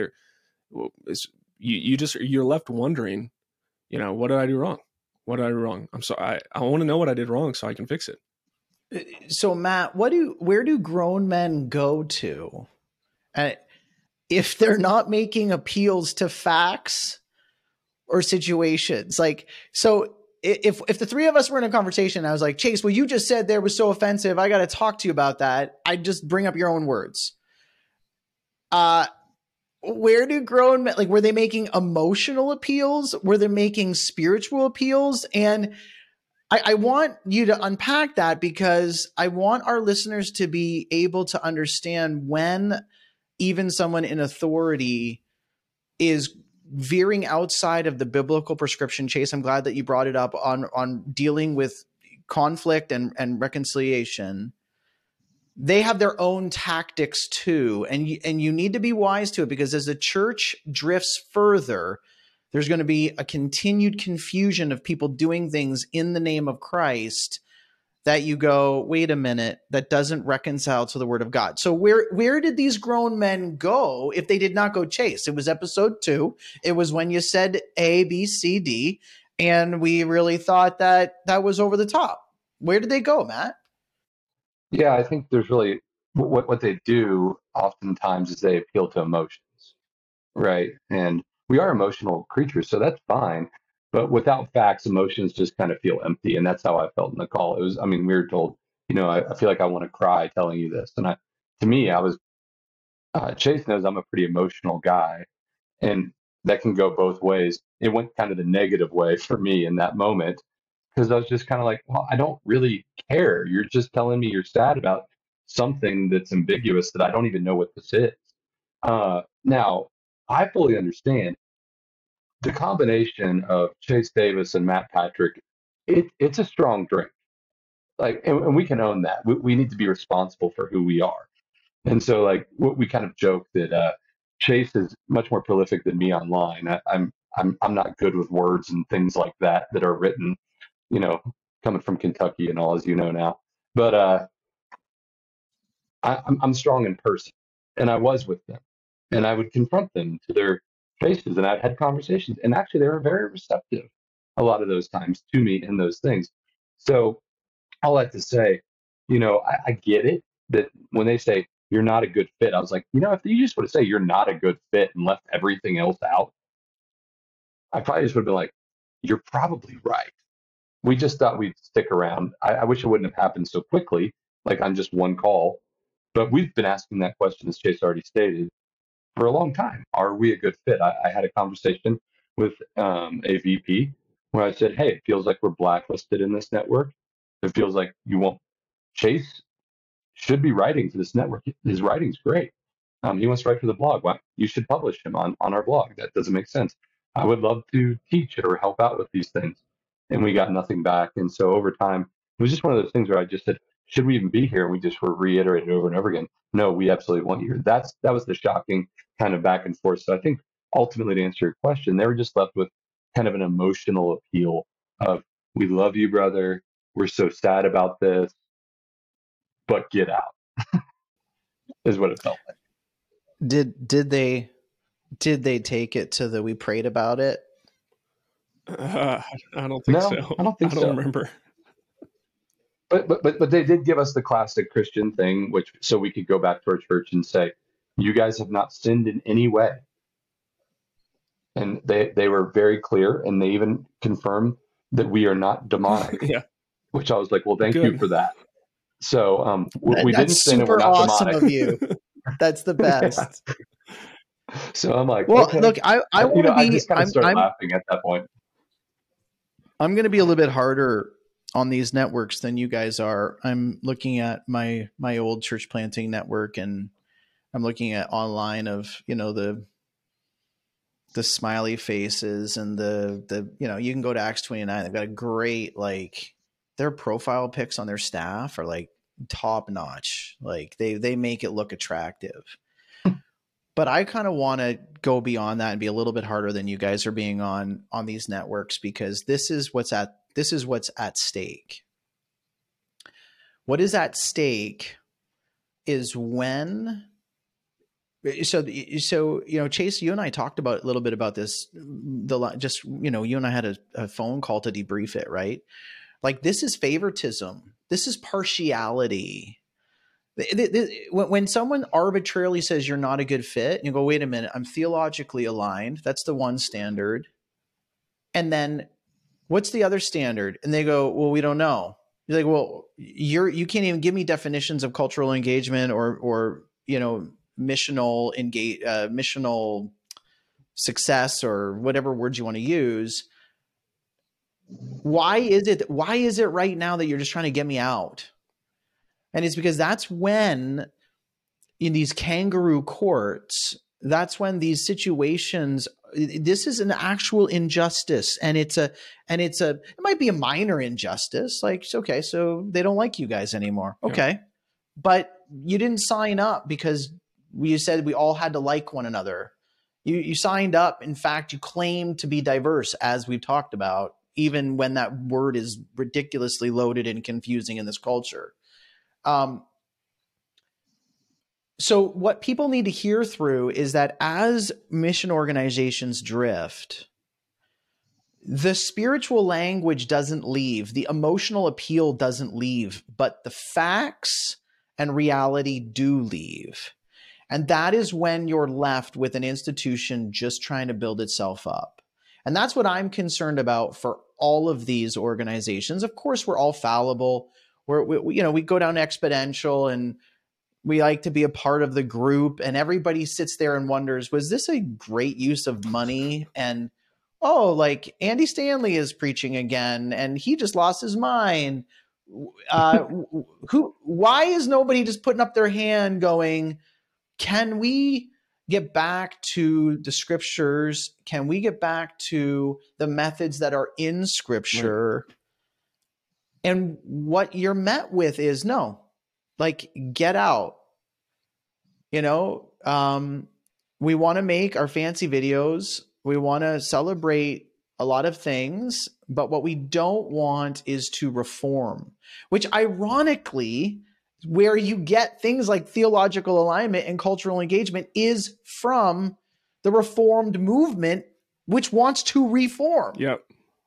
you're left wondering, what did I do wrong? What did I do wrong? I'm sorry. I want to know what I did wrong so I can fix it. So Matt, where do grown men go to? If they're not making appeals to facts or situations, like, so if the 3 of us were in a conversation, I was like, Chase, what you just said there was so offensive, I got to talk to you about that. I'd just bring up your own words. Where do grown men, like, were they making emotional appeals? Were they making spiritual appeals? And I want you to unpack that, because I want our listeners to be able to understand when even someone in authority is veering outside of the biblical prescription. Chase, I'm glad that you brought it up on dealing with conflict and reconciliation. They have their own tactics too. And you need to be wise to it, because as the church drifts further, there's going to be a continued confusion of people doing things in the name of Christ that you go, wait a minute, that doesn't reconcile to the word of God. So where did these grown men go if they did not go Chase? It was episode 2. It was when you said A, B, C, D, and we really thought that was over the top. Where did they go, Matt? Yeah, I think there's really what they do oftentimes is they appeal to emotions, right? And we are emotional creatures, so that's fine. But without facts, emotions just kind of feel empty. And that's how I felt in the call. We were told, I feel like I want to cry telling you this. And Chase knows I'm a pretty emotional guy, and that can go both ways. It went kind of the negative way for me in that moment, because I was just kind of like, well, I don't really care. You're just telling me you're sad about something that's ambiguous that I don't even know what this is. Now, I fully understand the combination of Chase Davis and Matt Patrick. It's a strong drink. Like, and we can own that. We need to be responsible for who we are. And so, like, we kind of joke that Chase is much more prolific than me online. I'm not good with words and things like that are written, coming from Kentucky and all, as you know now. But I'm strong in person, and I was with them, and I would confront them to their faces, and I've had conversations, and actually they were very receptive a lot of those times to me in those things. So all that to say, I get it that when they say you're not a good fit, I was like, if you just would have said you're not a good fit and left everything else out, I probably just would have been like, you're probably right. We just thought we'd stick around. I wish it wouldn't have happened so quickly, like on just one call. But we've been asking that question, as Chase already stated, for a long time. Are we a good fit? I had a conversation with a VP where I said, hey, it feels like we're blacklisted in this network. It feels like you won't Chase should be writing for this network. His writing's great. He wants to write for the blog. Why? You should publish him on our blog. That doesn't make sense. I would love to teach or help out with these things. And we got nothing back. And so over time, it was just one of those things where I just said, should we even be here? And we just were reiterated over and over again. No, we absolutely want you here. That was the shocking kind of back and forth. So I think ultimately, to answer your question, they were just left with kind of an emotional appeal of, we love you, brother. We're so sad about this, but get out is what it felt like. Did they take it to the we prayed about it? I don't think No, so. I don't think I don't so. remember. But they did give us the classic Christian thing, which so we could go back to our church and say, you guys have not sinned in any way. And they were very clear, and they even confirmed that we are not demonic. Yeah. Which I was like, well, thank you Good. for that. So we didn't That's sin and we're super not awesome demonic. of you. That's the best. So I'm like, Well, okay. look, I want to I be. just kind of started laughing at that point. I'm going to be a little bit harder on these networks than you guys are. I'm looking at my old church planting network, and I'm looking at online of the smiley faces and the you can go to Acts 29. They've got a great, like, their profile pics on their staff are like top notch. Like they make it look attractive. But I kind of want to go beyond that and be a little bit harder than you guys are being on these networks, because this is what's at stake. What is at stake is when. So Chase, you and I talked about a little bit about this. You and I had a phone call to debrief it, right? Like, this is favoritism. This is partiality. When someone arbitrarily says you're not a good fit, and you go, wait a minute, I'm theologically aligned. That's the one standard. And then what's the other standard? And they go, well, we don't know. You're like, well, you can't even give me definitions of cultural engagement or missional success or whatever words you want to use. Why is it right now that you're just trying to get me out? And it's because that's when, in these kangaroo courts, that's when these situations, this is an actual injustice. And it might be a minor injustice. Like, okay, so they don't like you guys anymore. Okay. Yeah. But you didn't sign up because you said we all had to like one another. You signed up. In fact, you claimed to be diverse, as we've talked about, even when that word is ridiculously loaded and confusing in this culture. So what people need to hear through is that as mission organizations drift, the spiritual language doesn't leave, the emotional appeal doesn't leave, but the facts and reality do leave. And that is when you're left with an institution just trying to build itself up. And that's what I'm concerned about for all of these organizations. Of course, we're all fallible. We go down exponential and we like to be a part of the group, and everybody sits there and wonders, was this a great use of money? And, oh, like Andy Stanley is preaching again and he just lost his mind. Why is nobody just putting up their hand going, can we get back to the scriptures? Can we get back to the methods that are in scripture? Right. And what you're met with is no, like, get out. We want to make our fancy videos. We want to celebrate a lot of things, but what we don't want is to reform, which ironically, where you get things like theological alignment and cultural engagement is from the Reformed movement, which wants to reform. Yep.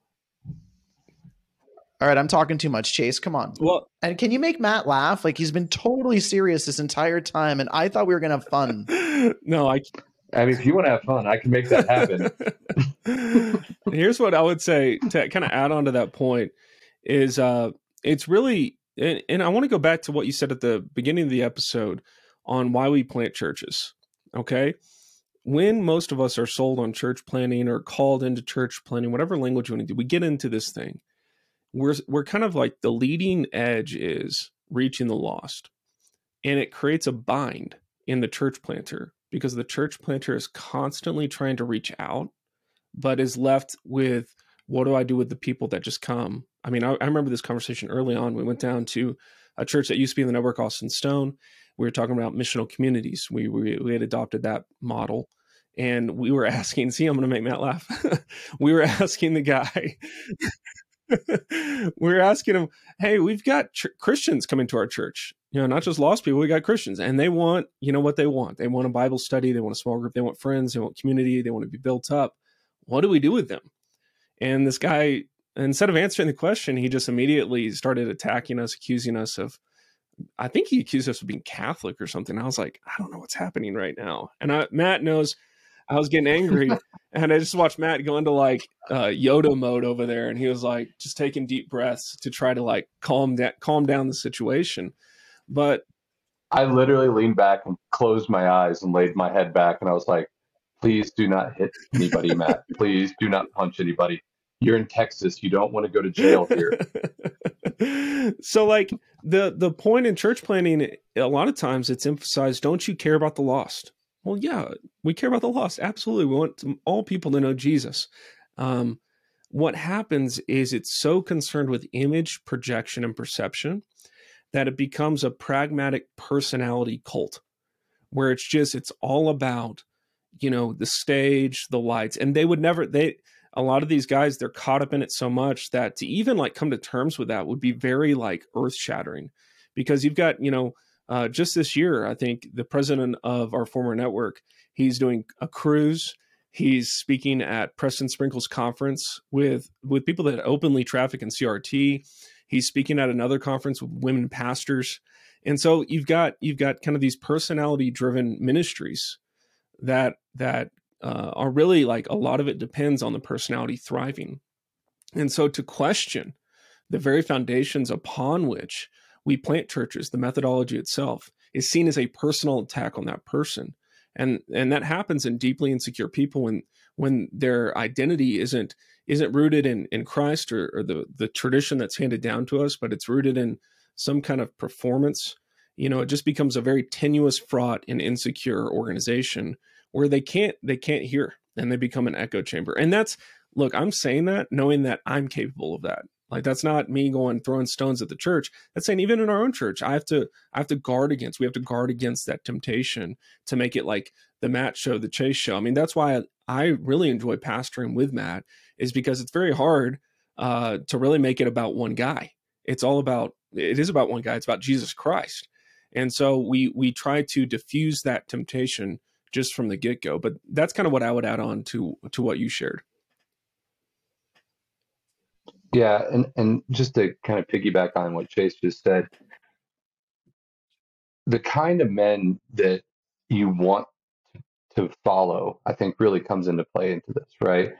All right, I'm talking too much, Chase. Come on. Well, and can you make Matt laugh? Like, he's been totally serious this entire time, and I thought we were going to have fun. No, I mean, if you want to have fun, I can make that happen. Here's what I would say to kind of add on to that point is it's really, and I want to go back to what you said at the beginning of the episode on why we plant churches. Okay. When most of us are sold on church planting or called into church planting, whatever language we want to do, we get into this thing. We're kind of like the leading edge is reaching the lost. And it creates a bind in the church planter because the church planter is constantly trying to reach out, but is left with, what do I do with the people that just come? I mean, I remember this conversation early on. We went down to a church that used to be in the network, Austin Stone. We were talking about missional communities. We had adopted that model. And we were asking, see, I'm going to make Matt laugh. We were asking the guy, we were asking him, hey, we've got Christians coming to our church, not just lost people, we got Christians, and they want, what they want. They want a Bible study. They want a small group. They want friends. They want community. They want to be built up. What do we do with them? And this guy, instead of answering the question, he just immediately started attacking us, accusing us of, I think he accused us of being Catholic or something. I was like, I don't know what's happening right now. And Matt knows I was getting angry, and I just watched Matt go into like Yoda mode over there, and he was like just taking deep breaths to try to like calm down the situation. But I literally leaned back and closed my eyes and laid my head back, and I was like, please do not hit anybody, Matt. Please do not punch anybody. You're in Texas. You don't want to go to jail here. So like the point in church planting, a lot of times it's emphasized, don't you care about the lost? Well, yeah, we care about the lost. Absolutely. We want all people to know Jesus. What happens is it's so concerned with image, projection, and perception that it becomes a pragmatic personality cult where it's all about, the stage, the lights. And a lot of these guys, they're caught up in it so much that to even like come to terms with that would be very like earth shattering, because you've got, just this year, I think the president of our former network, he's doing a cruise. He's speaking at Preston Sprinkle's conference with people that openly traffic in CRT. He's speaking at another conference with women pastors. And so you've got kind of these personality driven ministries that are really like, a lot of it depends on the personality thriving. And so to question the very foundations upon which we plant churches, the methodology itself is seen as a personal attack on that person. And that happens in deeply insecure people when their identity isn't rooted in Christ or the tradition that's handed down to us, but it's rooted in some kind of performance. It just becomes a very tenuous, fraught, and insecure organization where they can't hear, and they become an echo chamber. And look, I'm saying that knowing that I'm capable of that. Like, that's not me throwing stones at the church. That's saying even in our own church, we have to guard against that temptation to make it like the Matt show, the Chase show. I mean, that's why I really enjoy pastoring with Matt, is because it's very hard to really make it about one guy. It is about one guy. It's about Jesus Christ. And so we try to diffuse that temptation just from the get-go. But that's kind of what I would add on to what you shared. Yeah, and just to kind of piggyback on what Chase just said, the kind of men that you want to follow, I think, really comes into play into this, right?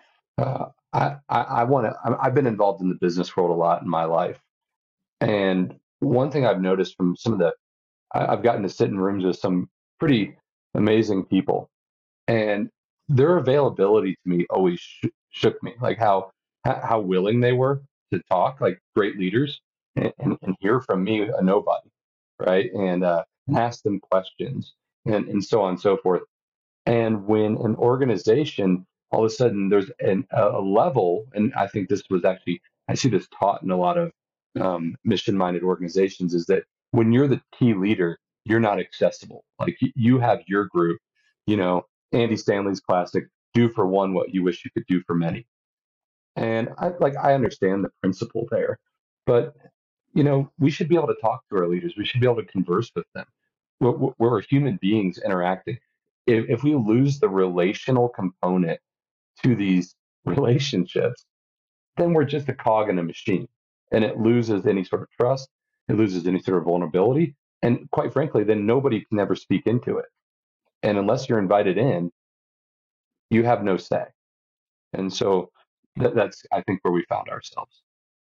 I've been involved in the business world a lot in my life, and one thing I've noticed from I've gotten to sit in rooms with some pretty amazing people, and their availability to me always shook me, like how willing they were to talk, like great leaders, and hear from me, a nobody, right? And ask them questions and so on and so forth. And when an organization, all of a sudden there's a level, and I think this was actually, I see this taught in a lot of mission-minded organizations, is that when you're the key leader, you're not accessible. Like you have your group, Andy Stanley's classic, do for one what you wish you could do for many. And I understand the principle there, but we should be able to talk to our leaders. We should be able to converse with them. We're human beings interacting. If we lose the relational component to these relationships, then we're just a cog in a machine, and it loses any sort of trust. It loses any sort of vulnerability, and quite frankly, then nobody can ever speak into it. And unless you're invited in, you have no say. And so that's, I think, where we found ourselves.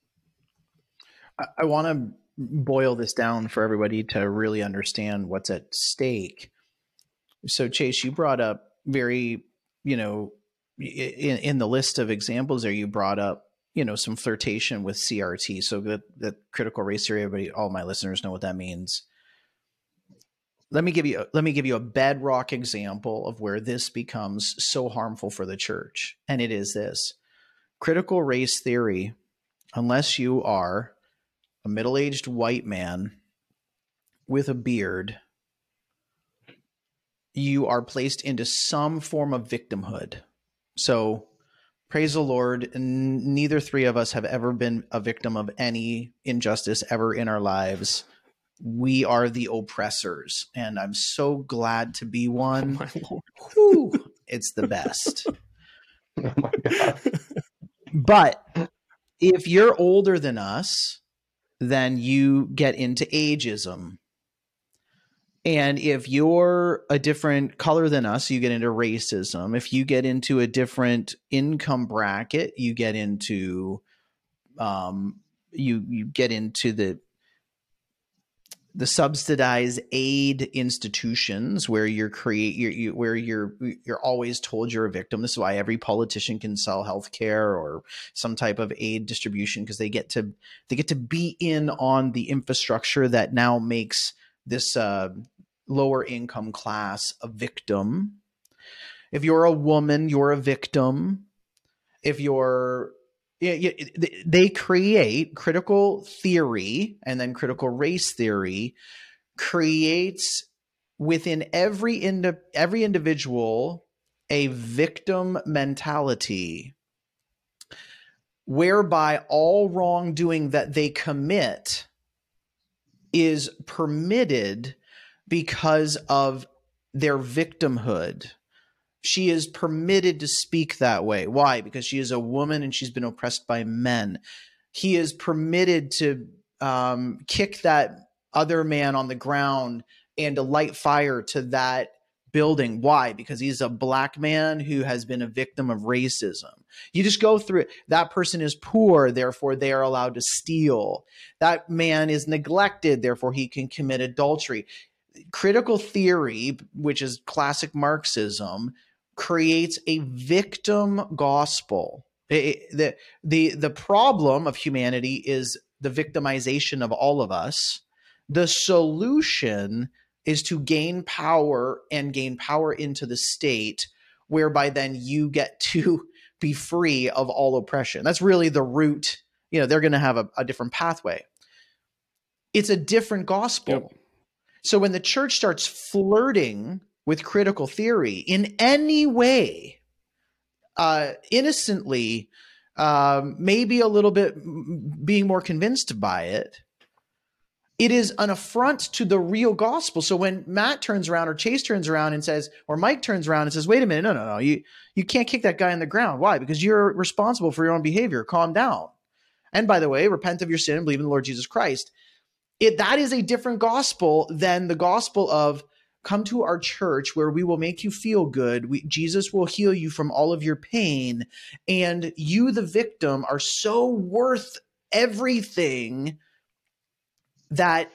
I want to boil this down for everybody to really understand what's at stake. So Chase, you brought up very, in the list of examples there, you brought up, some flirtation with CRT. So that critical race theory, everybody, all my listeners know what that means. let me give you a bedrock example of where this becomes so harmful for the church. And it is this: critical race theory, unless you are a middle-aged white man with a beard, you are placed into some form of victimhood. So praise the Lord, neither three of us have ever been a victim of any injustice ever in our lives. We are the oppressors, and I'm so glad to be one. My Lord. Whew, it's the best. Oh my God. But if you're older than us, then you get into ageism. And if you're a different color than us, you get into racism. If you get into a different income bracket, you get into you get into the subsidized aid institutions where you're always told you're a victim. This is why every politician can sell healthcare or some type of aid distribution, because they get to be in on the infrastructure that now makes this lower income class a victim. If you're a woman, you're a victim. If you're they create critical theory, and then critical race theory creates within every individual a victim mentality, whereby all wrongdoing that they commit is permitted because of their victimhood. She is permitted to speak that way. Why? Because she is a woman and she's been oppressed by men. He is permitted to kick that other man on the ground and to light fire to that building. Why? Because he's a black man who has been a victim of racism. You just go through it. That person is poor, therefore they are allowed to steal. That man is neglected, therefore he can commit adultery. Critical theory, which is classic Marxism, creates a victim gospel. The problem of humanity is the victimization of all of us. The solution is to gain power and gain power into the state, whereby then you get to be free of all oppression. That's really the root. They're going to have a different pathway. It's a different gospel. Yep. So when the church starts flirting with critical theory in any way, innocently, maybe a little bit being more convinced by it, it is an affront to the real gospel. So when Matt turns around or Chase turns around and says, or Mike turns around and says, wait a minute, no, you can't kick that guy in the ground. Why? Because you're responsible for your own behavior. Calm down. And by the way, repent of your sin and believe in the Lord Jesus Christ. That is a different gospel than the gospel of come to our church where we will make you feel good. Jesus will heal you from all of your pain. And you, the victim, are so worth everything that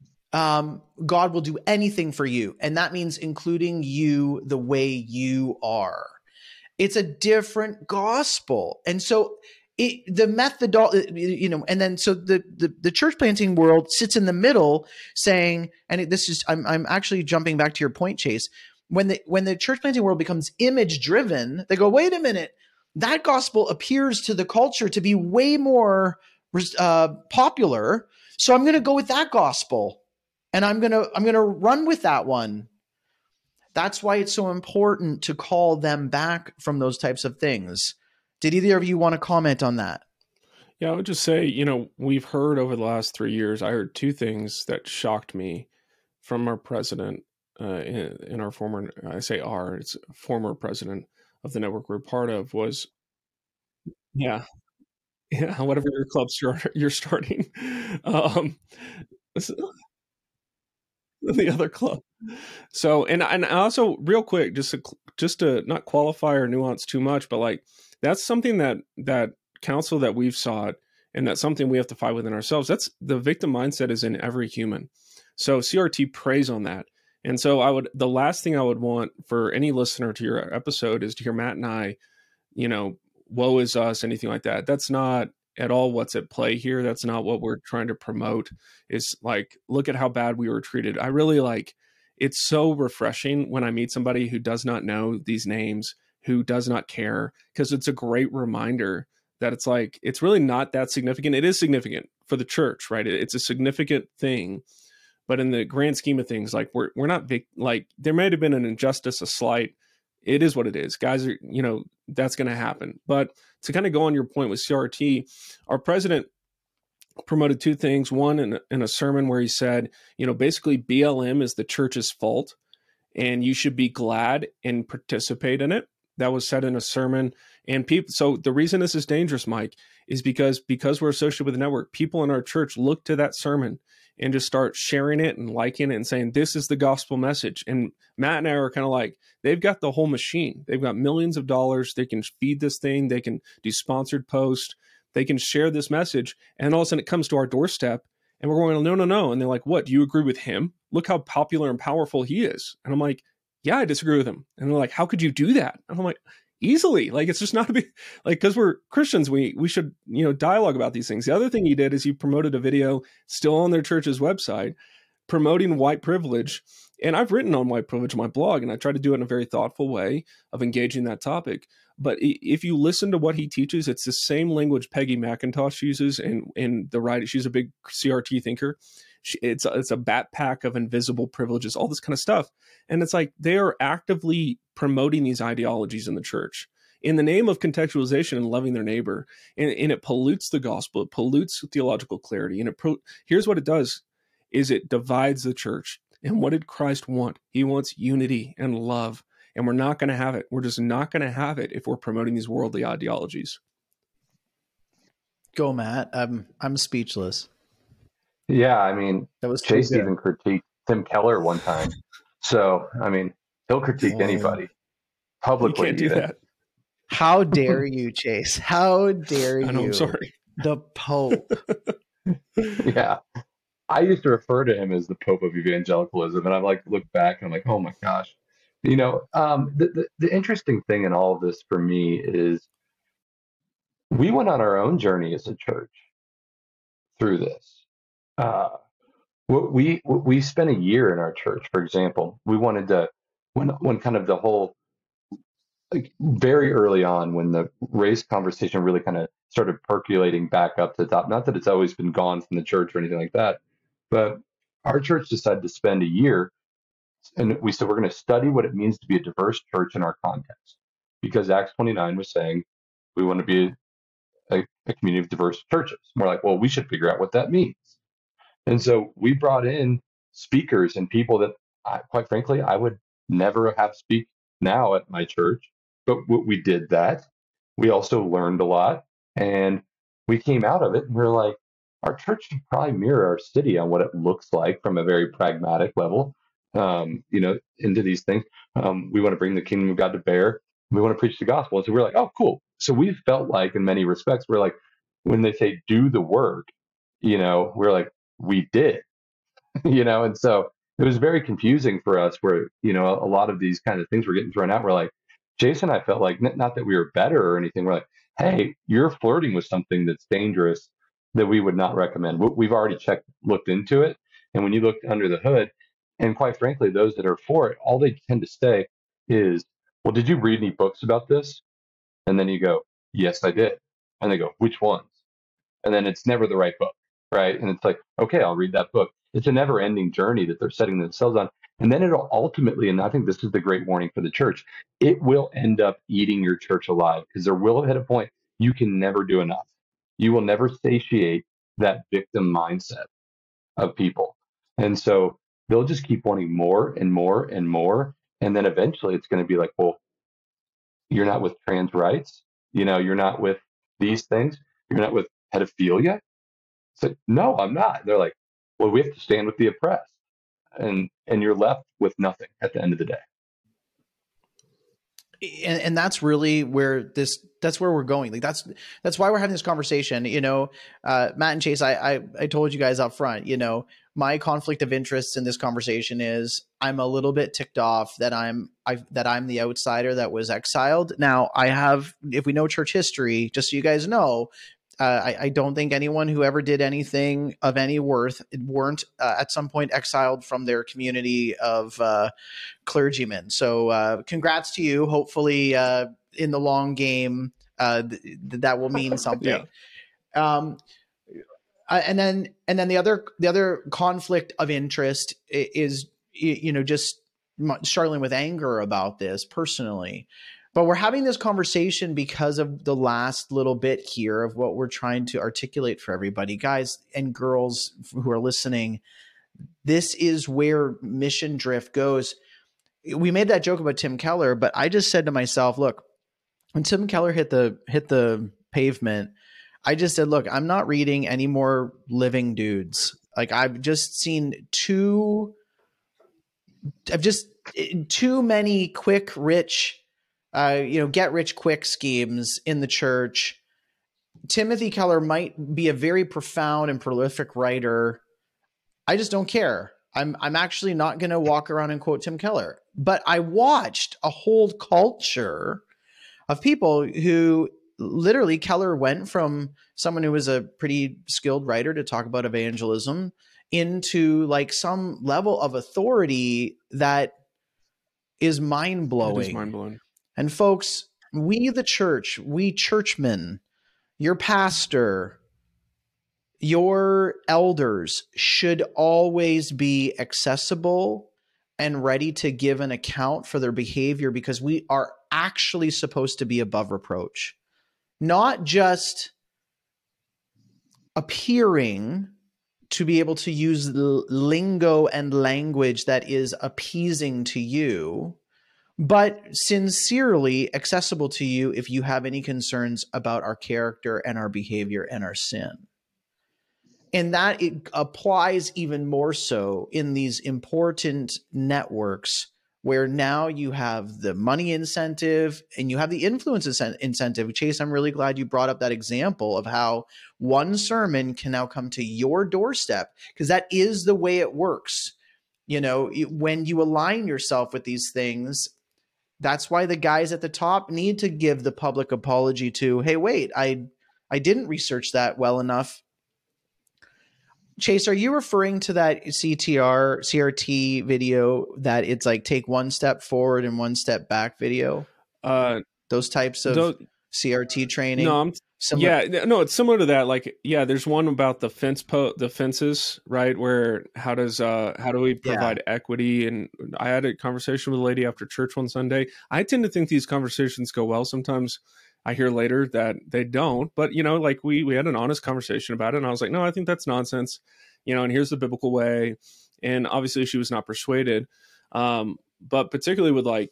God will do anything for you. And that means including you the way you are. It's a different gospel. And so the methodology, and then so the church planting world sits in the middle saying, and this is, I'm actually jumping back to your point, Chase. When the church planting world becomes image driven, they go, wait a minute, that gospel appears to the culture to be way more popular. So I'm going to go with that gospel, and I'm going to run with that one. That's why it's so important to call them back from those types of things. Did either of you want to comment on that? Yeah, I would just say, we've heard over the last 3 years, I heard two things that shocked me from our president in our former, it's former president of the network we're part of was, yeah, whatever your club you're starting. The other club. So, and also real quick, just to not qualify or nuance too much, but like, that's something that counsel that we've sought, and that's something we have to fight within ourselves. That's the victim mindset is in every human. So CRT preys on that. And so the last thing I would want for any listener to your episode is to hear Matt and I, woe is us, anything like that. That's not at all what's at play here. That's not what we're trying to promote. Is like, look at how bad we were treated. I really it's so refreshing when I meet somebody who does not know these names, who does not care, because it's a great reminder that it's like, it's really not that significant. It is significant for the church, right? It's a significant thing. But in the grand scheme of things, like we're not like there might have been an injustice, a slight. It is what it is. Guys are, that's going to happen. But to kind of go on your point with CRT, our president promoted two things. One, in a sermon where he said, basically BLM is the church's fault and you should be glad and participate in it. That was said in a sermon. And people, so the reason this is dangerous, Mike, is because we're associated with the network, people in our church look to that sermon and just start sharing it and liking it and saying, this is the gospel message. And Matt and I are kind of like, they've got the whole machine. They've got millions of dollars. They can feed this thing. They can do sponsored posts. They can share this message. And all of a sudden it comes to our doorstep and we're going, no. And they're like, what? Do you agree with him? Look how popular and powerful he is. And I'm like, yeah, I disagree with him. And they're like, how could you do that? And I'm like, easily. Like, it's just not a big, like, because we're Christians, we should, dialogue about these things. The other thing he did is he promoted a video still on their church's website promoting white privilege. And I've written on white privilege on my blog, and I try to do it in a very thoughtful way of engaging that topic. But if you listen to what he teaches, it's the same language Peggy McIntosh uses in the right. She's a big CRT thinker. It's a backpack of invisible privileges, all this kind of stuff. And it's like they are actively promoting these ideologies in the church in the name of contextualization and loving their neighbor. And it pollutes the gospel, it pollutes theological clarity. And here's what it does is it divides the church. And what did Christ want? He wants unity and love. And we're not going to have it. We're just not going to have it if we're promoting these worldly ideologies. Go, Matt. I'm speechless. Yeah, I mean, That was Chase too good. even critiqued Tim Keller one time. So, I mean, he'll critique Whoa. anybody You publicly. can't do even. that. How dare you, Chase? How dare you? I know, I'm sorry. The Pope. Yeah. I used to refer to him as the Pope of evangelicalism, and I look back and I'm like, oh my gosh. The interesting thing in all of this for me is we went on our own journey as a church through this. We spent a year in our church, for example. We wanted to, when kind of the whole, like very early on, when the race conversation really kind of started percolating back up to the top, not that it's always been gone from the church or anything like that, but our church decided to spend a year, and we said we're going to study what it means to be a diverse church in our context, because Acts 29 was saying we want to be a community of diverse churches. And we're like, well, we should figure out what that means. And so we brought in speakers and people that, quite frankly, I would never have speak now at my church, but we did that. We also learned a lot, and we came out of it and we're like, our church should probably mirror our city on what it looks like from a very pragmatic level, into these things. We want to bring the kingdom of God to bear. We want to preach the gospel. And so we're like, oh, cool. So we felt like, in many respects, we're like, when they say do the work, we're like, we did, and so it was very confusing for us where, a lot of these kind of things were getting thrown out. We're like, Jason, I felt like, not that we were better or anything. We're like, hey, you're flirting with something that's dangerous that we would not recommend. We've already looked into it. And when you look under the hood, and quite frankly, those that are for it, all they tend to say is, well, did you read any books about this? And then you go, yes, I did. And they go, which ones? And then it's never the right book, right? And it's like, okay, I'll read that book. It's a never ending journey that they're setting themselves on. And then it'll ultimately, and I think this is the great warning for the church, it will end up eating your church alive, because there will hit a point you can never do enough. You will never satiate that victim mindset of people. And so they'll just keep wanting more and more and more. And then eventually it's going to be like, well, you're not with trans rights. You're not with these things. You're not with pedophilia. It's like, no, I'm not. They're like, well, we have to stand with the oppressed. And you're left with nothing at the end of the day. And that's really where that's where we're going. Like that's why we're having this conversation. Matt and Chase, I told you guys up front, my conflict of interest in this conversation is I'm a little bit ticked off that I'm the outsider that was exiled. Now if we know church history, just so you guys know, I don't think anyone who ever did anything of any worth weren't at some point exiled from their community of clergymen. So congrats to you. Hopefully in the long game, that will mean something. And then the other conflict of interest is, just struggling with anger about this personally. But we're having this conversation because of the last little bit here of what we're trying to articulate for everybody. Guys and girls who are listening, this is where mission drift goes. We made that joke about Tim Keller, but I just said to myself, look, when Tim Keller hit the pavement, I just said, look, I'm not reading any more living dudes. Like I've just seen too many quick, rich, get rich quick schemes in the church. Timothy Keller might be a very profound and prolific writer. I just don't care. I'm actually not going to walk around and quote Tim Keller, but I watched a whole culture of people who literally, Keller went from someone who was a pretty skilled writer to talk about evangelism into like some level of authority that is mind-blowing. It is mind-blowing. And folks, we the church, we churchmen, your pastor, your elders should always be accessible and ready to give an account for their behavior, because we are actually supposed to be above reproach. Not just appearing to be able to use lingo and language that is appeasing to you, but sincerely accessible to you if you have any concerns about our character and our behavior and our sin. And that it applies even more so in these important networks where now you have the money incentive and you have the influence incentive. Chase, I'm really glad you brought up that example of how one sermon can now come to your doorstep, because that is the way it works. When you align yourself with these things, that's why the guys at the top need to give the public apology to, hey, wait, I didn't research that well enough. Chase, are you referring to that CRT video that it's like take one step forward and one step back video? Those types of CRT training? No, it's similar to that. Like, there's one about the fences, right? Where how do we provide equity? And I had a conversation with a lady after church one Sunday. I tend to think these conversations go well. Sometimes I hear later that they don't, but like we had an honest conversation about it, and I was like, no, I think that's nonsense, and here's the biblical way. And obviously she was not persuaded. But particularly with with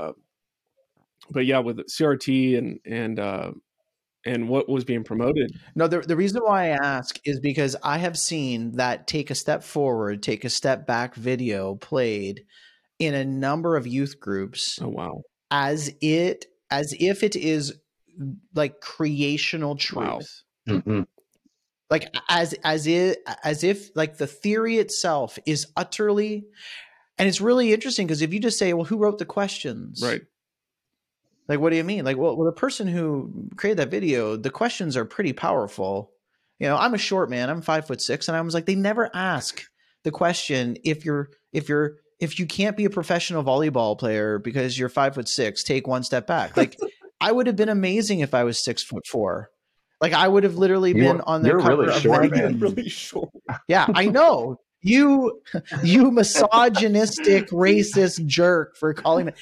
CRT and what was being promoted. No, the reason why I ask is because I have seen that take a step forward, take a step back video played in a number of youth groups. Oh, wow. As if it is like creational truth. Wow. Mm-hmm. Like as if like the theory itself is utterly, and it's really interesting because if you just say, well, who wrote the questions? Right. Like, what do you mean? Like, well, the person who created that video, the questions are pretty powerful. I'm a short man, I'm 5'6", and I was like, they never ask the question if you can't be a professional volleyball player because you're 5'6", take one step back. Like, I would have been amazing if I was 6'4". Like, I would have literally been on the cover really of short, Magazine. Really short. Yeah, I know. You misogynistic, racist jerk for calling me.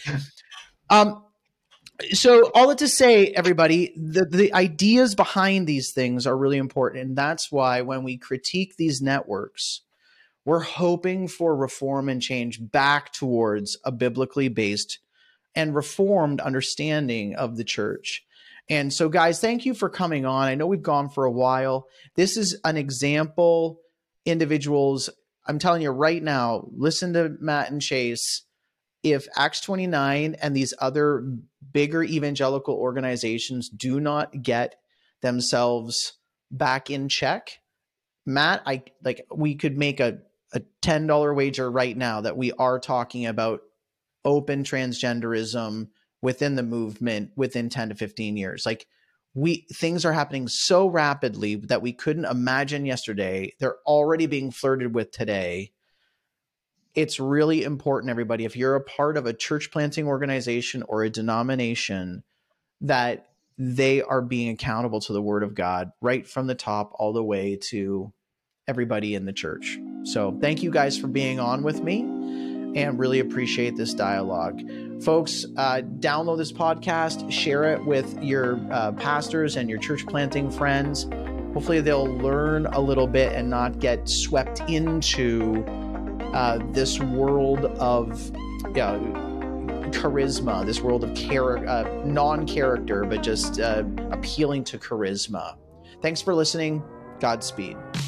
So all that to say, everybody, the ideas behind these things are really important. And that's why when we critique these networks, we're hoping for reform and change back towards a biblically based and reformed understanding of the church. And so, guys, thank you for coming on. I know we've gone for a while. This is an example. Individuals, I'm telling you right now, listen to Matt and Chase. If Acts 29 and these other bigger evangelical organizations do not get themselves back in check, Matt, we could make a $10 wager right now that we are talking about open transgenderism within the movement within 10 to 15 years. Like, things are happening so rapidly that we couldn't imagine yesterday. They're already being flirted with today. It's really important, everybody, if you're a part of a church planting organization or a denomination, that they are being accountable to the Word of God right from the top all the way to everybody in the church. So thank you guys for being on with me and really appreciate this dialogue. Folks, download this podcast, share it with your pastors and your church planting friends. Hopefully they'll learn a little bit and not get swept into this world of charisma, this world of non-character, but just appealing to charisma. Thanks for listening. Godspeed.